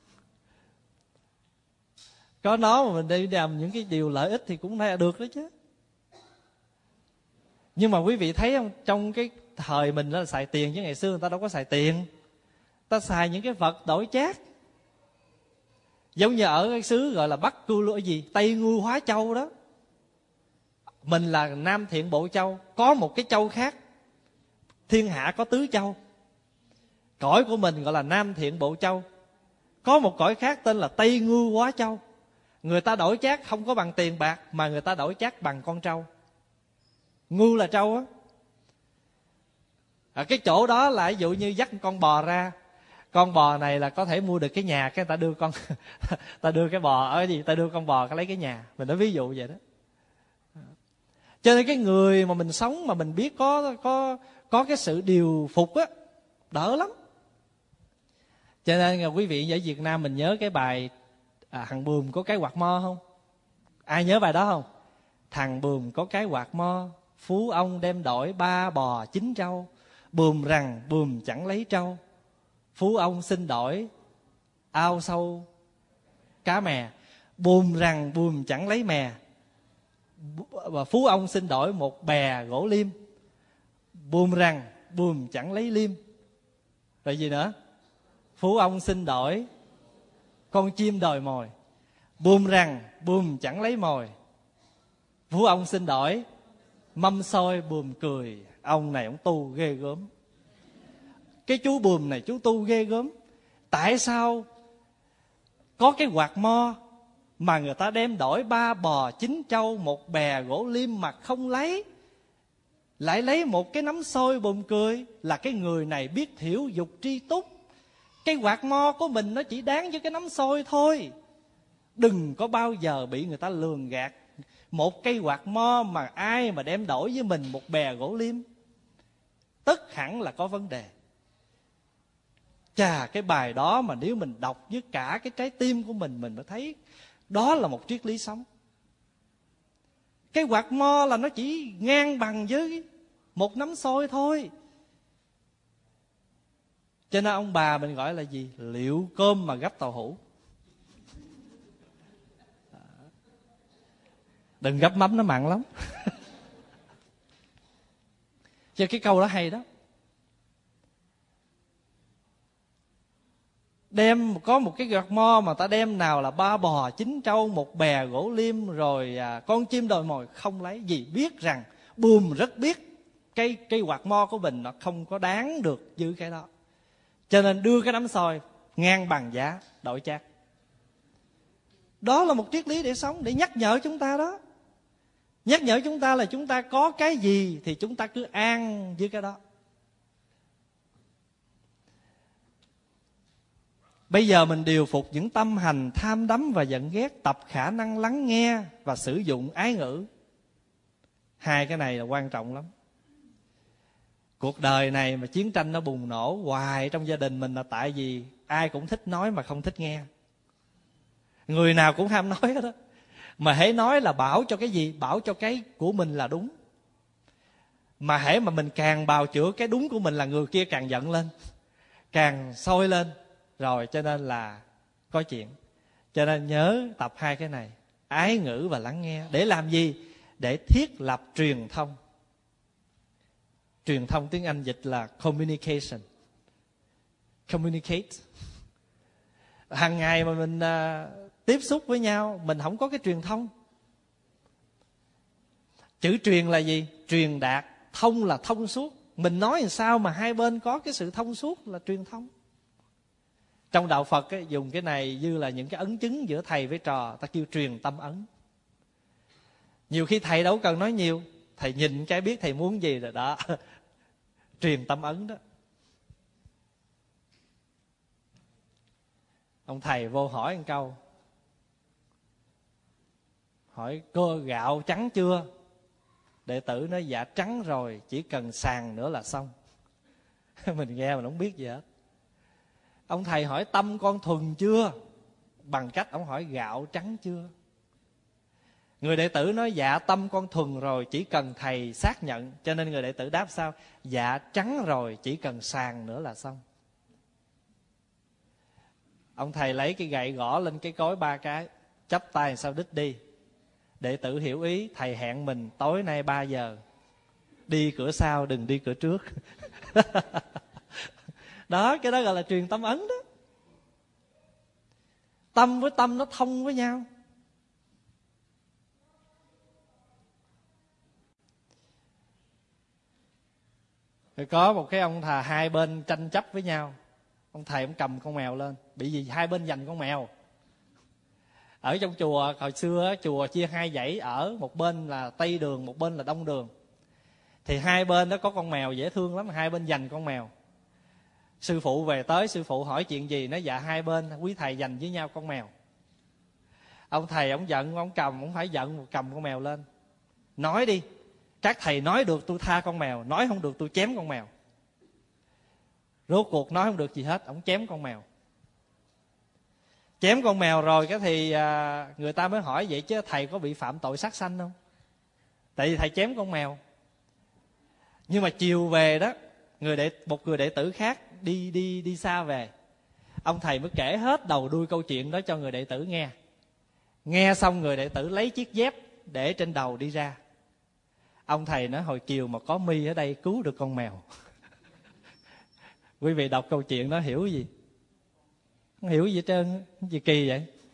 Có nó mà mình đi làm những cái điều lợi ích thì cũng là được đó chứ. Nhưng mà quý vị thấy không, trong cái thời mình là xài tiền, chứ ngày xưa người ta đâu có xài tiền. Ta xài những cái vật đổi chác. Giống như ở cái xứ gọi là Bắc Cư Lô gì, Tây Ngưu Hóa Châu đó. Mình là Nam Thiện Bộ Châu, có một cái châu khác. Thiên hạ có tứ châu. Cõi của mình gọi là Nam Thiện Bộ Châu, có một cõi khác tên là Tây Ngưu Hóa Châu. Người ta đổi chác không có bằng tiền bạc, mà người ta đổi chác bằng con trâu. Ngưu là trâu á. Ở cái chỗ đó là ví dụ như dắt con bò ra, con bò này là có thể mua được cái nhà, cái người ta đưa con ta đưa cái bò ở gì, ta đưa con bò cái lấy cái nhà. Mình nói ví dụ vậy đó. Cho nên cái người mà mình sống mà mình biết có có có cái sự điều phục á, đỡ lắm. Cho nên là quý vị ở Việt Nam mình nhớ cái bài à, thằng Bùm có cái quạt mo không? Ai nhớ bài đó không? Thằng Bùm có cái quạt mo, phú ông đem đổi ba bò chín trâu. Bùm rằng Bùm chẳng lấy trâu, phú ông xin đổi ao sâu cá mè. Bùm rằng Bùm chẳng lấy mè, và phú ông xin đổi một bè gỗ liêm. Bùm rằng Bùm chẳng lấy liêm, rồi gì nữa? Phú ông xin đổi con chim đòi mồi. Bùm rằng Bùm chẳng lấy mồi, phú ông xin đổi mâm xôi. Bùm cười, ông này ông tu ghê gớm. Cái chú Bùm này chú tu ghê gớm. Tại sao có cái quạt mo mà người ta đem đổi ba bò chín trâu, một bè gỗ liêm mà không lấy, lại lấy một cái nắm xôi? Bùm cười là cái người này biết thiểu dục tri túc. Cái quạt mo của mình nó chỉ đáng với cái nắm xôi thôi. Đừng có bao giờ bị người ta lường gạt. Một cây quạt mo mà ai mà đem đổi với mình một bè gỗ liêm, tất hẳn là có vấn đề. Chà, cái bài đó mà nếu mình đọc với cả cái trái tim của mình, mình mới thấy đó là một triết lý sống. Cái quạt mo là nó chỉ ngang bằng với một nắm xôi thôi. Cho nên ông bà mình gọi là gì? Liệu cơm mà gắp tàu hũ. Đừng gắp mắm nó mặn lắm. Cho cái câu đó hay đó. Đem có một cái gọt mo mà ta đem nào là ba bò, chín trâu, một bè gỗ liêm, rồi à, con chim đòi mồi, không lấy. Vì biết rằng Bùm rất biết cái, cái quạt mo của mình nó không có đáng được như cái đó, cho nên đưa cái nắm xôi ngang bằng giá đổi chác. Đó là một triết lý để sống, để nhắc nhở chúng ta đó. Nhắc nhở chúng ta là chúng ta có cái gì thì chúng ta cứ an với cái đó. Bây giờ mình điều phục những tâm hành tham đắm và giận ghét, tập khả năng lắng nghe và sử dụng ái ngữ. Hai cái này là quan trọng lắm. Cuộc đời này mà chiến tranh nó bùng nổ hoài trong gia đình mình là tại vì ai cũng thích nói mà không thích nghe. Người nào cũng ham nói hết đó. Mà hễ nói là bảo cho cái gì? Bảo cho cái của mình là đúng. Mà hễ mà mình càng bào chữa cái đúng của mình là người kia càng giận lên, càng sôi lên. Rồi cho nên là có chuyện. Cho nên nhớ tập hai cái này, ái ngữ và lắng nghe. Để làm gì? Để thiết lập truyền thông. Truyền thông tiếng Anh dịch là communication. Communicate. Hàng ngày mà mình uh, tiếp xúc với nhau, mình không có cái truyền thông. Chữ truyền là gì? Truyền đạt. Thông là thông suốt. Mình nói làm sao mà hai bên có cái sự thông suốt là truyền thông. Trong đạo Phật ấy, dùng cái này như là những cái ấn chứng giữa thầy với trò, ta kêu truyền tâm ấn. Nhiều khi thầy đâu cần nói nhiều, thầy nhìn cái biết thầy muốn gì rồi đó. Truyền tâm ấn đó. Ông thầy vô hỏi một câu, hỏi cô gạo trắng chưa? Đệ tử nói dạ trắng rồi, chỉ cần sàn nữa là xong. Mình nghe mình không biết gì hết. Ông thầy hỏi tâm con thuần chưa? Bằng cách ông hỏi gạo trắng chưa? Người đệ tử nói dạ tâm con thuần rồi, chỉ cần thầy xác nhận. Cho nên người đệ tử đáp sao? Dạ trắng rồi, chỉ cần sàn nữa là xong. Ông thầy lấy cái gậy gõ lên cái cối ba cái, chắp tay sao đích đi. Đệ tử hiểu ý, thầy hẹn mình tối nay ba giờ. Đi cửa sau đừng đi cửa trước. Đó, cái đó gọi là truyền tâm ấn đó. Tâm với tâm nó thông với nhau. Rồi có một cái ông thà hai bên tranh chấp với nhau. Ông thầy ông cầm con mèo lên, bị gì hai bên giành con mèo. Ở trong chùa hồi xưa chùa chia hai dãy, ở một bên là Tây đường, một bên là Đông đường. Thì hai bên đó có con mèo dễ thương lắm, hai bên giành con mèo. Sư phụ về tới, sư phụ hỏi chuyện gì? Nói dạ hai bên quý thầy giành với nhau con mèo. Ông thầy ông giận, ông cầm, ông phải giận cầm con mèo lên. Nói đi, các thầy nói được tôi tha con mèo, nói không được tôi chém con mèo. Rốt cuộc nói không được gì hết, ông chém con mèo. Chém con mèo rồi cái thì à, người ta mới hỏi vậy chứ thầy có bị phạm tội sát sanh không? Tại vì thầy chém con mèo. Nhưng mà chiều về đó, người đệ một người đệ tử khác đi đi đi xa về, ông thầy mới kể hết đầu đuôi câu chuyện đó cho người đệ tử nghe. Nghe xong người đệ tử lấy chiếc dép để trên đầu đi ra. Ông thầy nói hồi chiều mà có mi ở đây cứu được con mèo. Quý vị đọc câu chuyện đó hiểu gì? Không hiểu gì hết trơn, gì kỳ vậy? Ừ.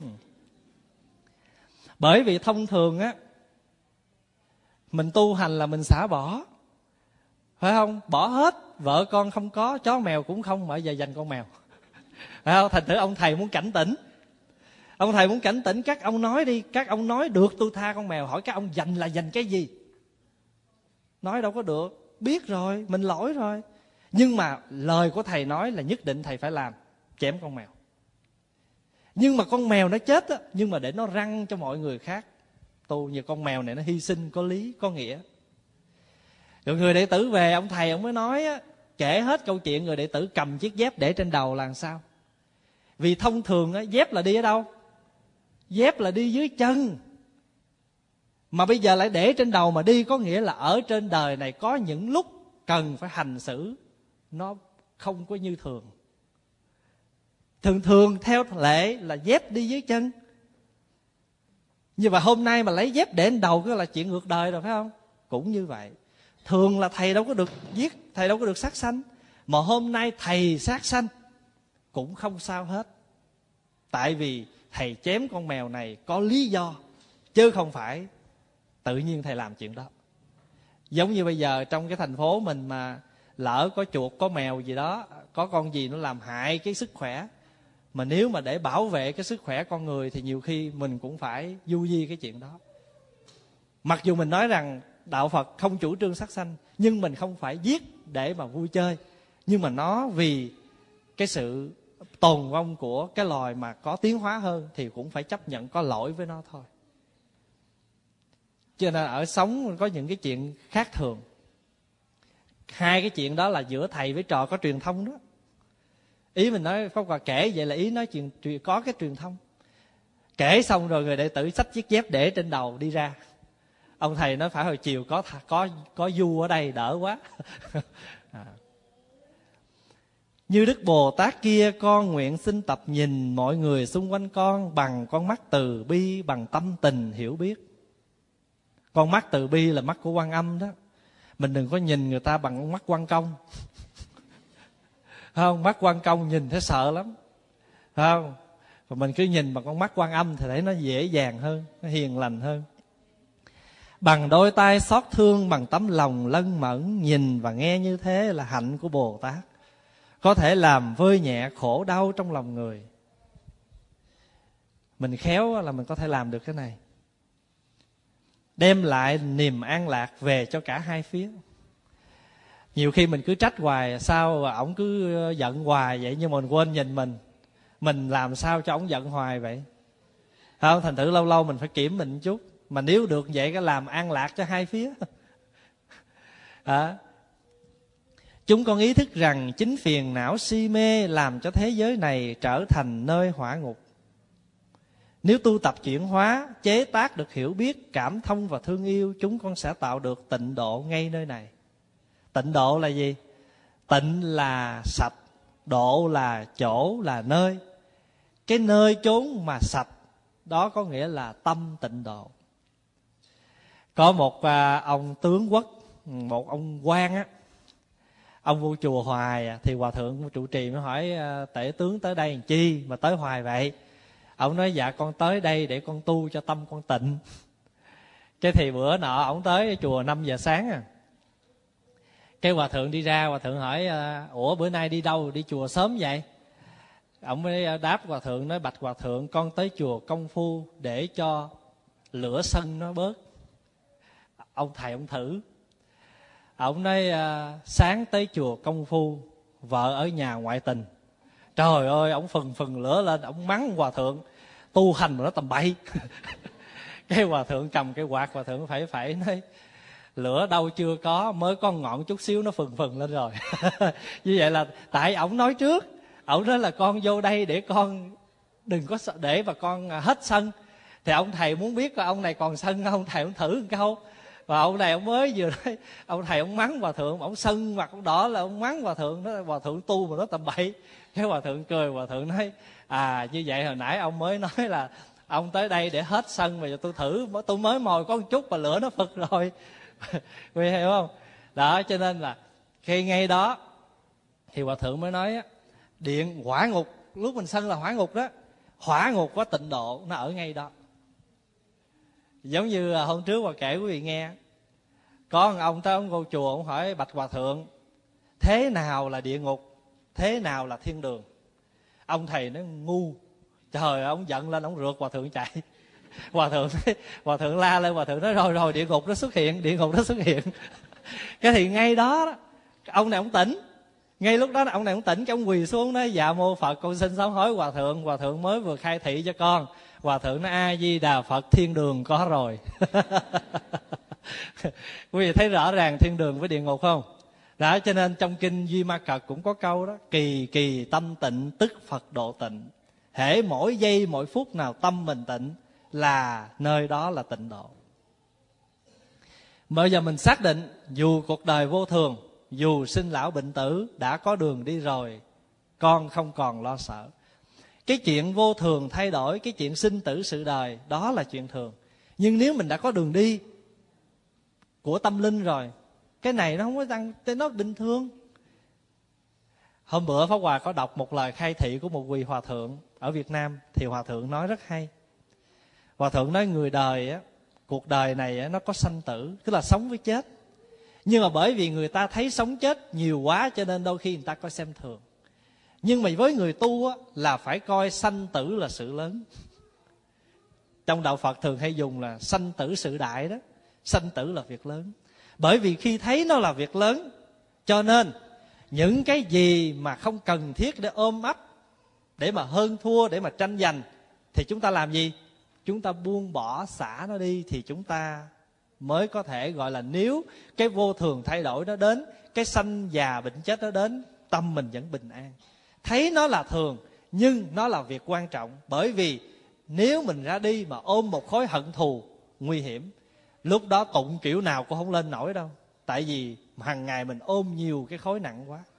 Bởi vì thông thường á, mình tu hành là mình xả bỏ, phải không? Bỏ hết, vợ con không có, chó mèo cũng không, mà giờ dành con mèo. Phải không? Thành thử ông thầy muốn cảnh tỉnh. Ông thầy muốn cảnh tỉnh các ông nói đi, các ông nói được tôi tha con mèo, hỏi các ông dành là dành cái gì? Nói đâu có được, biết rồi, mình lỗi rồi. Nhưng mà lời của thầy nói là nhất định thầy phải làm, chém con mèo. Nhưng mà con mèo nó chết á, nhưng mà để nó răng cho mọi người khác tu, như con mèo này nó hy sinh có lý, có nghĩa. Rồi người đệ tử về, ông thầy ông mới nói á, kể hết câu chuyện. Người đệ tử cầm chiếc dép để trên đầu là làm sao? Vì thông thường á, dép là đi ở đâu? Dép là đi dưới chân. Mà bây giờ lại để trên đầu mà đi, có nghĩa là ở trên đời này có những lúc cần phải hành xử nó không có như thường. Thường thường theo lệ là dép đi dưới chân. Nhưng mà hôm nay mà lấy dép để trên đầu, cái là chuyện ngược đời rồi, phải không? Cũng như vậy. Thường là thầy đâu có được giết, thầy đâu có được sát sanh. Mà hôm nay thầy sát sanh cũng không sao hết. Tại vì thầy chém con mèo này có lý do, chứ không phải tự nhiên thầy làm chuyện đó. Giống như bây giờ trong cái thành phố mình mà lỡ có chuột, có mèo gì đó, có con gì nó làm hại cái sức khỏe, mà nếu mà để bảo vệ cái sức khỏe con người thì nhiều khi mình cũng phải du di cái chuyện đó. Mặc dù mình nói rằng đạo Phật không chủ trương sát sanh, nhưng mình không phải giết để mà vui chơi, nhưng mà nó vì cái sự tồn vong của cái loài mà có tiến hóa hơn thì cũng phải chấp nhận có lỗi với nó thôi. Cho nên ở sống có những cái chuyện khác thường. Hai cái chuyện đó là giữa thầy với trò có truyền thông đó. Ý mình nói Pháp Hòa kể vậy là ý nói chuyện có cái truyền thông. Kể xong rồi người đệ tử xách chiếc dép để trên đầu đi ra. Ông thầy nói phải hồi chiều có có có du ở đây đỡ quá. à. Như Đức Bồ Tát kia, con nguyện xin tập nhìn mọi người xung quanh con bằng con mắt từ bi, bằng tâm tình hiểu biết. Con mắt từ bi là mắt của Quan Âm đó. Mình đừng có nhìn người ta bằng mắt Quan Công. Không, mắt Quan Công nhìn thấy sợ lắm. Không, và mình cứ nhìn bằng con mắt Quan Âm thì thấy nó dễ dàng hơn, nó hiền lành hơn. Bằng đôi tay xót thương, bằng tấm lòng lân mẫn, nhìn và nghe như thế là hạnh của Bồ Tát, có thể làm vơi nhẹ khổ đau trong lòng người. Mình khéo là mình có thể làm được cái này, đem lại niềm an lạc về cho cả hai phía. Nhiều khi mình cứ trách hoài, sao ổng cứ giận hoài vậy, nhưng mà mình quên nhìn mình. Mình làm sao cho ổng giận hoài vậy? Không, thành thử lâu lâu mình phải kiểm mình một chút. Mà nếu được vậy cái làm an lạc cho hai phía. à. Chúng con ý thức rằng chính phiền não si mê làm cho thế giới này trở thành nơi hỏa ngục. Nếu tu tập chuyển hóa, chế tác được hiểu biết, cảm thông và thương yêu, chúng con sẽ tạo được tịnh độ ngay nơi này. Tịnh độ là gì? Tịnh là sạch, độ là chỗ, là nơi. Cái nơi chốn mà sạch đó có nghĩa là tâm tịnh độ. Có một à, ông tướng quốc, một ông quan á, ông vô chùa hoài thì hòa thượng trụ trì mới hỏi à, tể tướng tới đây làm chi mà tới hoài vậy? Ông nói dạ con tới đây để con tu cho tâm con tịnh. Cái thì bữa nọ ông tới chùa năm giờ sáng à. Cái hòa thượng đi ra, hòa thượng hỏi ủa bữa nay đi đâu, đi chùa sớm vậy? Ông mới đáp hòa thượng, nói bạch hòa thượng, con tới chùa công phu để cho lửa sân nó bớt. Ông thầy ông thử. Ông nói sáng tới chùa công phu, vợ ở nhà ngoại tình. Trời ơi, ông phừng phừng lửa lên, ông mắng hòa thượng tu hành mà nó tầm bậy. Cái hòa thượng cầm cái quạt, hòa thượng phải phải nói lửa đâu chưa có, mới có ngọn chút xíu nó phừng phừng lên rồi. Như vậy là tại ổng nói trước, ổng nói là con vô đây để con đừng có sợ, để mà con hết sân. Thì ông thầy muốn biết coi ông này còn sân không, thầy ông thử một câu. Và ông này ông mới vừa nói, ông thầy ông mắng hòa thượng, ông sưng mặt ông đỏ là ông mắng hòa thượng, đó hòa thượng tu mà nó tầm bậy. Cái hòa thượng cười, hòa thượng nói à như vậy hồi nãy ông mới nói là ông tới đây để hết sân, mà tôi thử, tôi mới mồi có một chút mà lửa nó phật rồi. Quý hiểu không? Đó, cho nên là khi ngay đó thì hòa thượng mới nói điện hỏa ngục, lúc mình sân là hỏa ngục đó, hỏa ngục có tịnh độ nó ở ngay đó. Giống như hôm trước hòa kể quý vị nghe, có một ông tới ông vô chùa, ông hỏi bạch hòa thượng thế nào là địa ngục, thế nào là thiên đường? Ông thầy nó ngu, trời, ông giận lên, ông rượt hòa thượng chạy. Hòa thượng hòa thượng la lên, hòa thượng nói rồi rồi địa ngục nó xuất hiện, địa ngục nó xuất hiện. Cái thì ngay đó ông này ông tỉnh, ngay lúc đó ông này ông tỉnh, cái ông quỳ xuống nói dạ mô Phật, con xin sám hối hòa thượng, hòa thượng mới vừa khai thị cho con. Hòa thượng nói A Di Đà Phật, thiên đường có rồi. Quý vị thấy rõ ràng thiên đường với địa ngục không? Đó, cho nên trong kinh Duy Ma Cật cũng có câu đó, kỳ kỳ tâm tịnh tức Phật độ tịnh. Hễ mỗi giây mỗi phút nào tâm mình tịnh là nơi đó là tịnh độ. Bây giờ mình xác định dù cuộc đời vô thường, dù sinh lão bệnh tử, đã có đường đi rồi, con không còn lo sợ. Cái chuyện vô thường thay đổi, cái chuyện sinh tử sự đời, đó là chuyện thường. Nhưng nếu mình đã có đường đi của tâm linh rồi, cái này nó không có tăng, nó bình thường. Hôm bữa Pháp Hòa có đọc một lời khai thị của một vị hòa thượng. ở Việt Nam thì Hòa Thượng nói rất hay. Hòa Thượng nói người đời á, cuộc đời này á, nó có sanh tử, tức là sống với chết. Nhưng mà bởi vì người ta thấy sống chết nhiều quá cho nên đôi khi người ta coi xem thường. Nhưng mà với người tu á, là phải coi sanh tử là sự lớn. Trong đạo Phật thường hay dùng là sanh tử sự đại đó. Sanh tử là việc lớn. Bởi vì khi thấy nó là việc lớn, cho nên những cái gì mà không cần thiết để ôm ấp, để mà hơn thua, để mà tranh giành, thì chúng ta làm gì? Chúng ta buông bỏ xả nó đi, thì chúng ta mới có thể gọi là, nếu cái vô thường thay đổi nó đến, cái sanh già bệnh chết nó đến, tâm mình vẫn bình an. Thấy nó là thường, nhưng nó là việc quan trọng. Bởi vì nếu mình ra đi mà ôm một khối hận thù, nguy hiểm. Lúc đó tụng kiểu nào cũng không lên nổi đâu. Tại vì hàng ngày mình ôm nhiều cái khối nặng quá.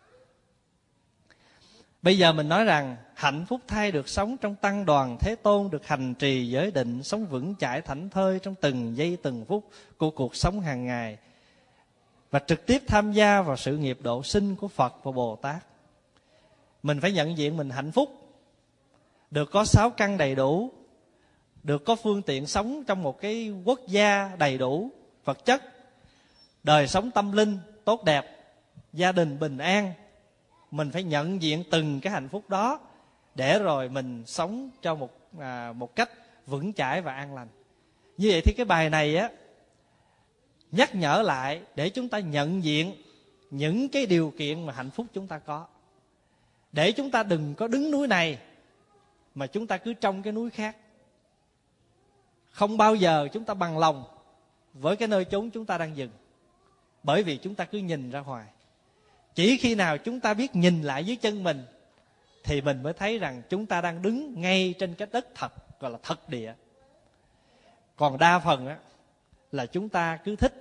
Bây giờ mình nói rằng hạnh phúc thay được sống trong tăng đoàn Thế Tôn, được hành trì giới định, sống vững chãi thảnh thơi trong từng giây từng phút của cuộc sống hàng ngày, và trực tiếp tham gia vào sự nghiệp độ sinh của Phật và Bồ Tát. Mình phải nhận diện mình hạnh phúc, được có sáu căn đầy đủ, được có phương tiện sống trong một cái quốc gia đầy đủ vật chất, đời sống tâm linh tốt đẹp, gia đình bình an. Mình phải nhận diện từng cái hạnh phúc đó để rồi mình sống cho một à, một cách vững chãi và an lành. Như vậy thì cái bài này á, nhắc nhở lại để chúng ta nhận diện những cái điều kiện mà hạnh phúc chúng ta có, để chúng ta đừng có đứng núi này mà chúng ta cứ trông cái núi khác. Không bao giờ chúng ta bằng lòng với cái nơi chốn chúng ta đang dừng, bởi vì chúng ta cứ nhìn ra ngoài. Chỉ khi nào chúng ta biết nhìn lại dưới chân mình thì mình mới thấy rằng chúng ta đang đứng ngay trên cái đất thật, gọi là thật địa. Còn đa phần á, là chúng ta cứ thích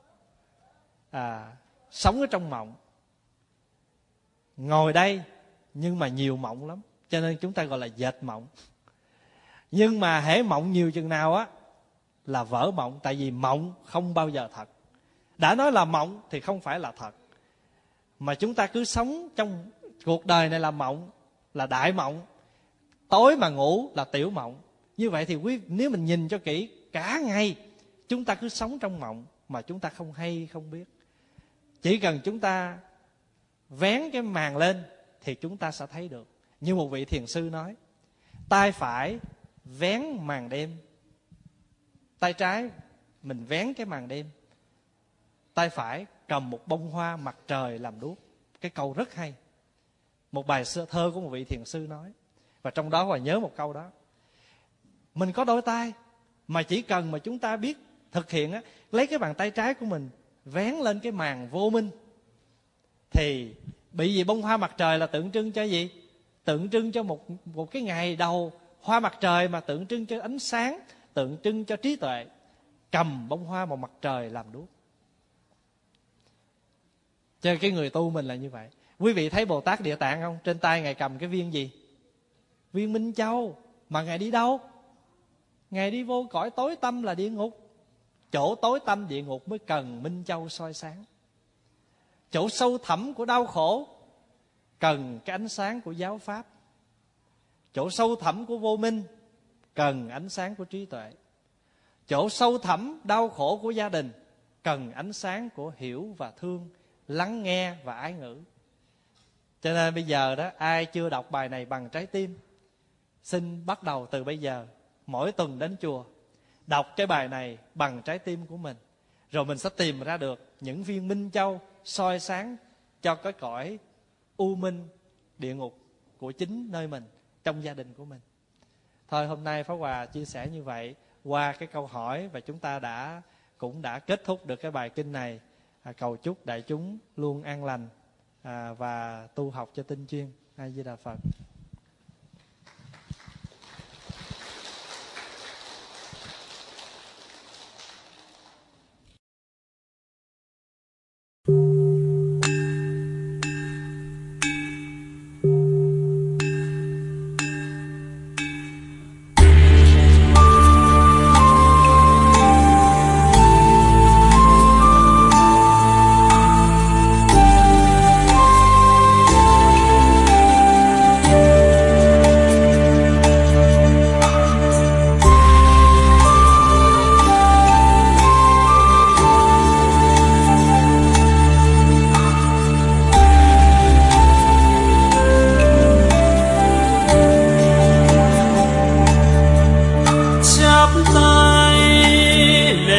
à, sống ở trong mộng. Ngồi đây nhưng mà nhiều mộng lắm, cho nên chúng ta gọi là dệt mộng. Nhưng mà hễ mộng nhiều chừng nào á là vỡ mộng. Tại vì mộng không bao giờ thật. Đã nói là mộng thì không phải là thật. Mà chúng ta cứ sống trong cuộc đời này là mộng, là đại mộng. Tối mà ngủ là tiểu mộng. Như vậy thì quý, nếu mình nhìn cho kỹ, cả ngày chúng ta cứ sống trong mộng mà chúng ta không hay không biết. Chỉ cần chúng ta vén cái màn lên thì chúng ta sẽ thấy được. Như một vị thiền sư nói, tay phải vén màn đêm, tay trái mình vén cái màn đêm, tay phải cầm một bông hoa mặt trời làm đuốc. Cái câu rất hay. Một bài thơ của một vị thiền sư nói. Và trong đó Hòa nhớ một câu đó. Mình có đôi tay, mà chỉ cần mà chúng ta biết thực hiện á, lấy cái bàn tay trái của mình vén lên cái màn vô minh, thì bị gì bông hoa mặt trời là tượng trưng cho gì? Tượng trưng cho một, một cái ngày đầu hoa mặt trời, mà tượng trưng cho ánh sáng, tượng trưng cho trí tuệ. Cầm bông hoa một mặt trời làm đuốc. Cho nên cái người tu mình là như vậy. Quý vị thấy Bồ Tát Địa Tạng không? Trên tay Ngài cầm cái viên gì? Viên Minh Châu. Mà Ngài đi đâu? Ngài đi vô cõi tối tăm là địa ngục. Chỗ tối tăm địa ngục mới cần Minh Châu soi sáng. Chỗ sâu thẳm của đau khổ cần cái ánh sáng của giáo pháp. Chỗ sâu thẳm của vô minh cần ánh sáng của trí tuệ. Chỗ sâu thẳm đau khổ của gia đình cần ánh sáng của hiểu và thương, lắng nghe và ái ngữ. Cho nên bây giờ đó, ai chưa đọc bài này bằng trái tim, xin bắt đầu từ bây giờ, mỗi tuần đến chùa đọc cái bài này bằng trái tim của mình. Rồi mình sẽ tìm ra được những viên minh châu soi sáng cho cái cõi u minh địa ngục của chính nơi mình, trong gia đình của mình. Thôi hôm nay Pháp Hòa chia sẻ như vậy qua cái câu hỏi, và chúng ta đã cũng đã kết thúc được cái bài kinh này. À, cầu chúc đại chúng luôn an lành à, và tu học cho tinh chuyên. A Di Đà Phật.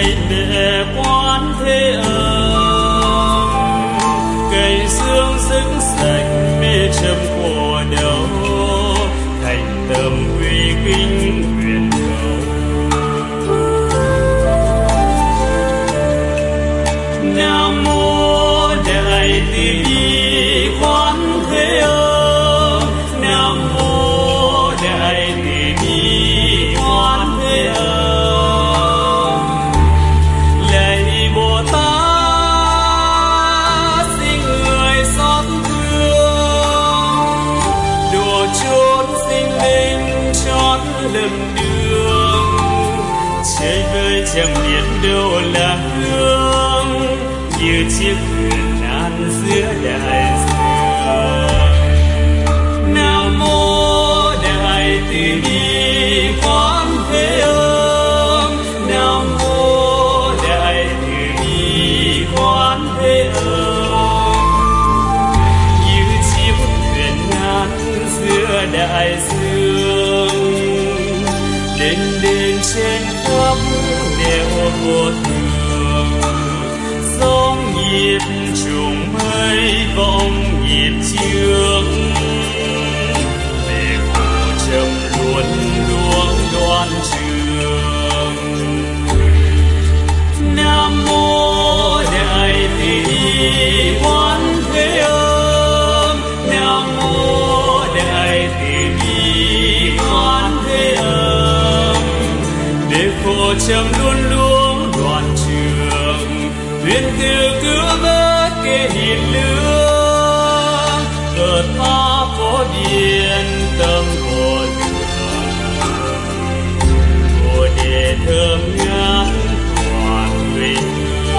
lạy mẹ Quán Thế Âm, cây xương dững sạch mê trầm của đầu, thành tâm uy kính nguyện cầu. Nam mô Đại Từ Bi Quán Thế Âm, Nam mô Đại Từ Bi Quán Thế Âm. Lạy Bồ Tát xin người xót thương, đùa chốn sinh linh chót lầm đường, chơi với chẳng biết đâu là hương, như chiếc thuyền nan giữa đại dương. Nam mô Đại Từ Bi Quán Thế Âm, Nam mô Đại Từ Bi Quán Thế Âm. Như chiếc thuyền nan giữa đại dương, lên lên trên khắp nẻo vô thường, gió nhịp trùng mây vòng nhịp trước, về khổ trầm luôn luống đoan trường. Nam mô Đại Từ Bi Quán Thế Âm, Nam mô Đại Từ Bi Quán Thế Âm. Để khổ trầm luôn luống đoan trường, nguyện từ cứu vớt kê hiền lương, cờ ta có điện tâm vô lượng, bồ đề thơm ngát toàn quê hương.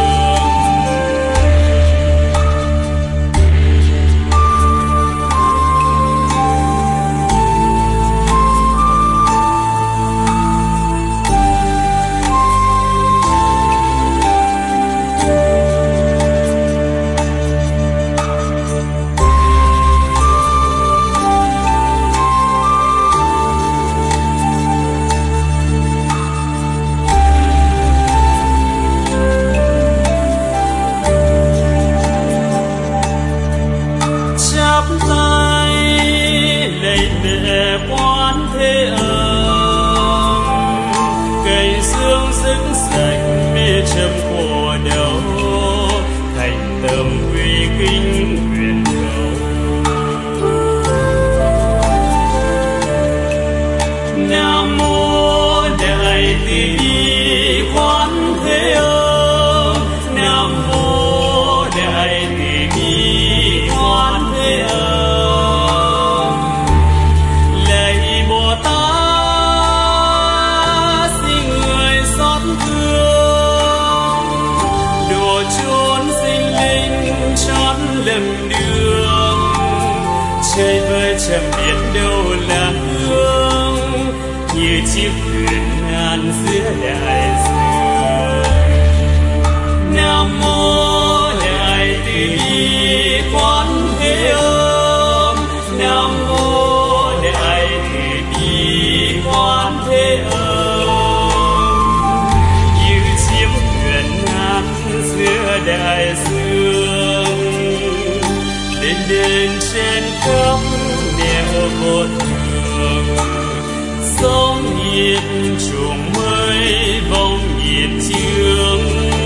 Chẳng biết đâu là hương, như chiếc thuyền nan giữa đại dương. Nam mô Đại Từ Bi Quán Thế Âm, Nam mô Đại Từ Bi Quán Thế Âm. Như chiếc thuyền nan giữa đại dương, đến đến trên khắp nẻo vô thường, gió nhịp trùng mây vòng nhịp chương,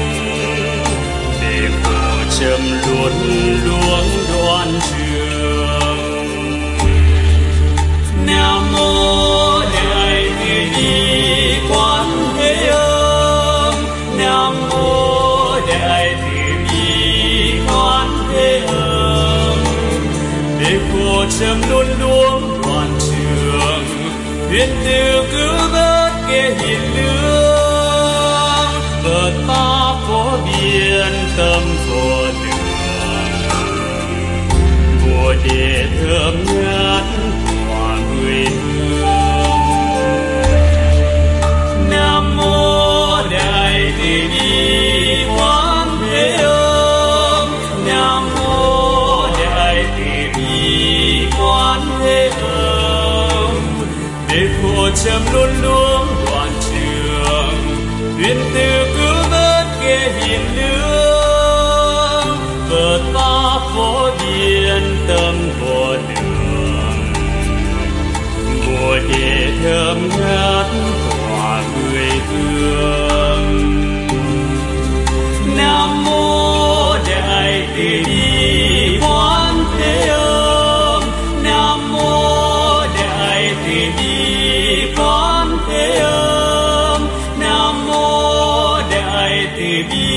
để khổ trầm luôn luống đoan trường. Nam mô Đại Từ Bi Quán Thế Âm, Nam mô Đại Từ Bi Quán Thế Âm. Để khổ trầm luôn luống đoan trường, nguyện từ cứu vớt kê hiền lương, bờ ta có biển tâm vô lượng, bồ đề thơm ngát hòa người hương. Nam mô Đại Từ Bi Quán Thế Âm, Nam mô Đại Từ Bi Quán Thế Âm. Để khổ trầm luôn luống đoạn trường, nguyện từ cứu vớt thơm ngát tỏa người thương. Nam mô Đại Từ Quán Thế Âm. Nam mô Đại Từ Quán Thế Âm. Nam mô Đại Từ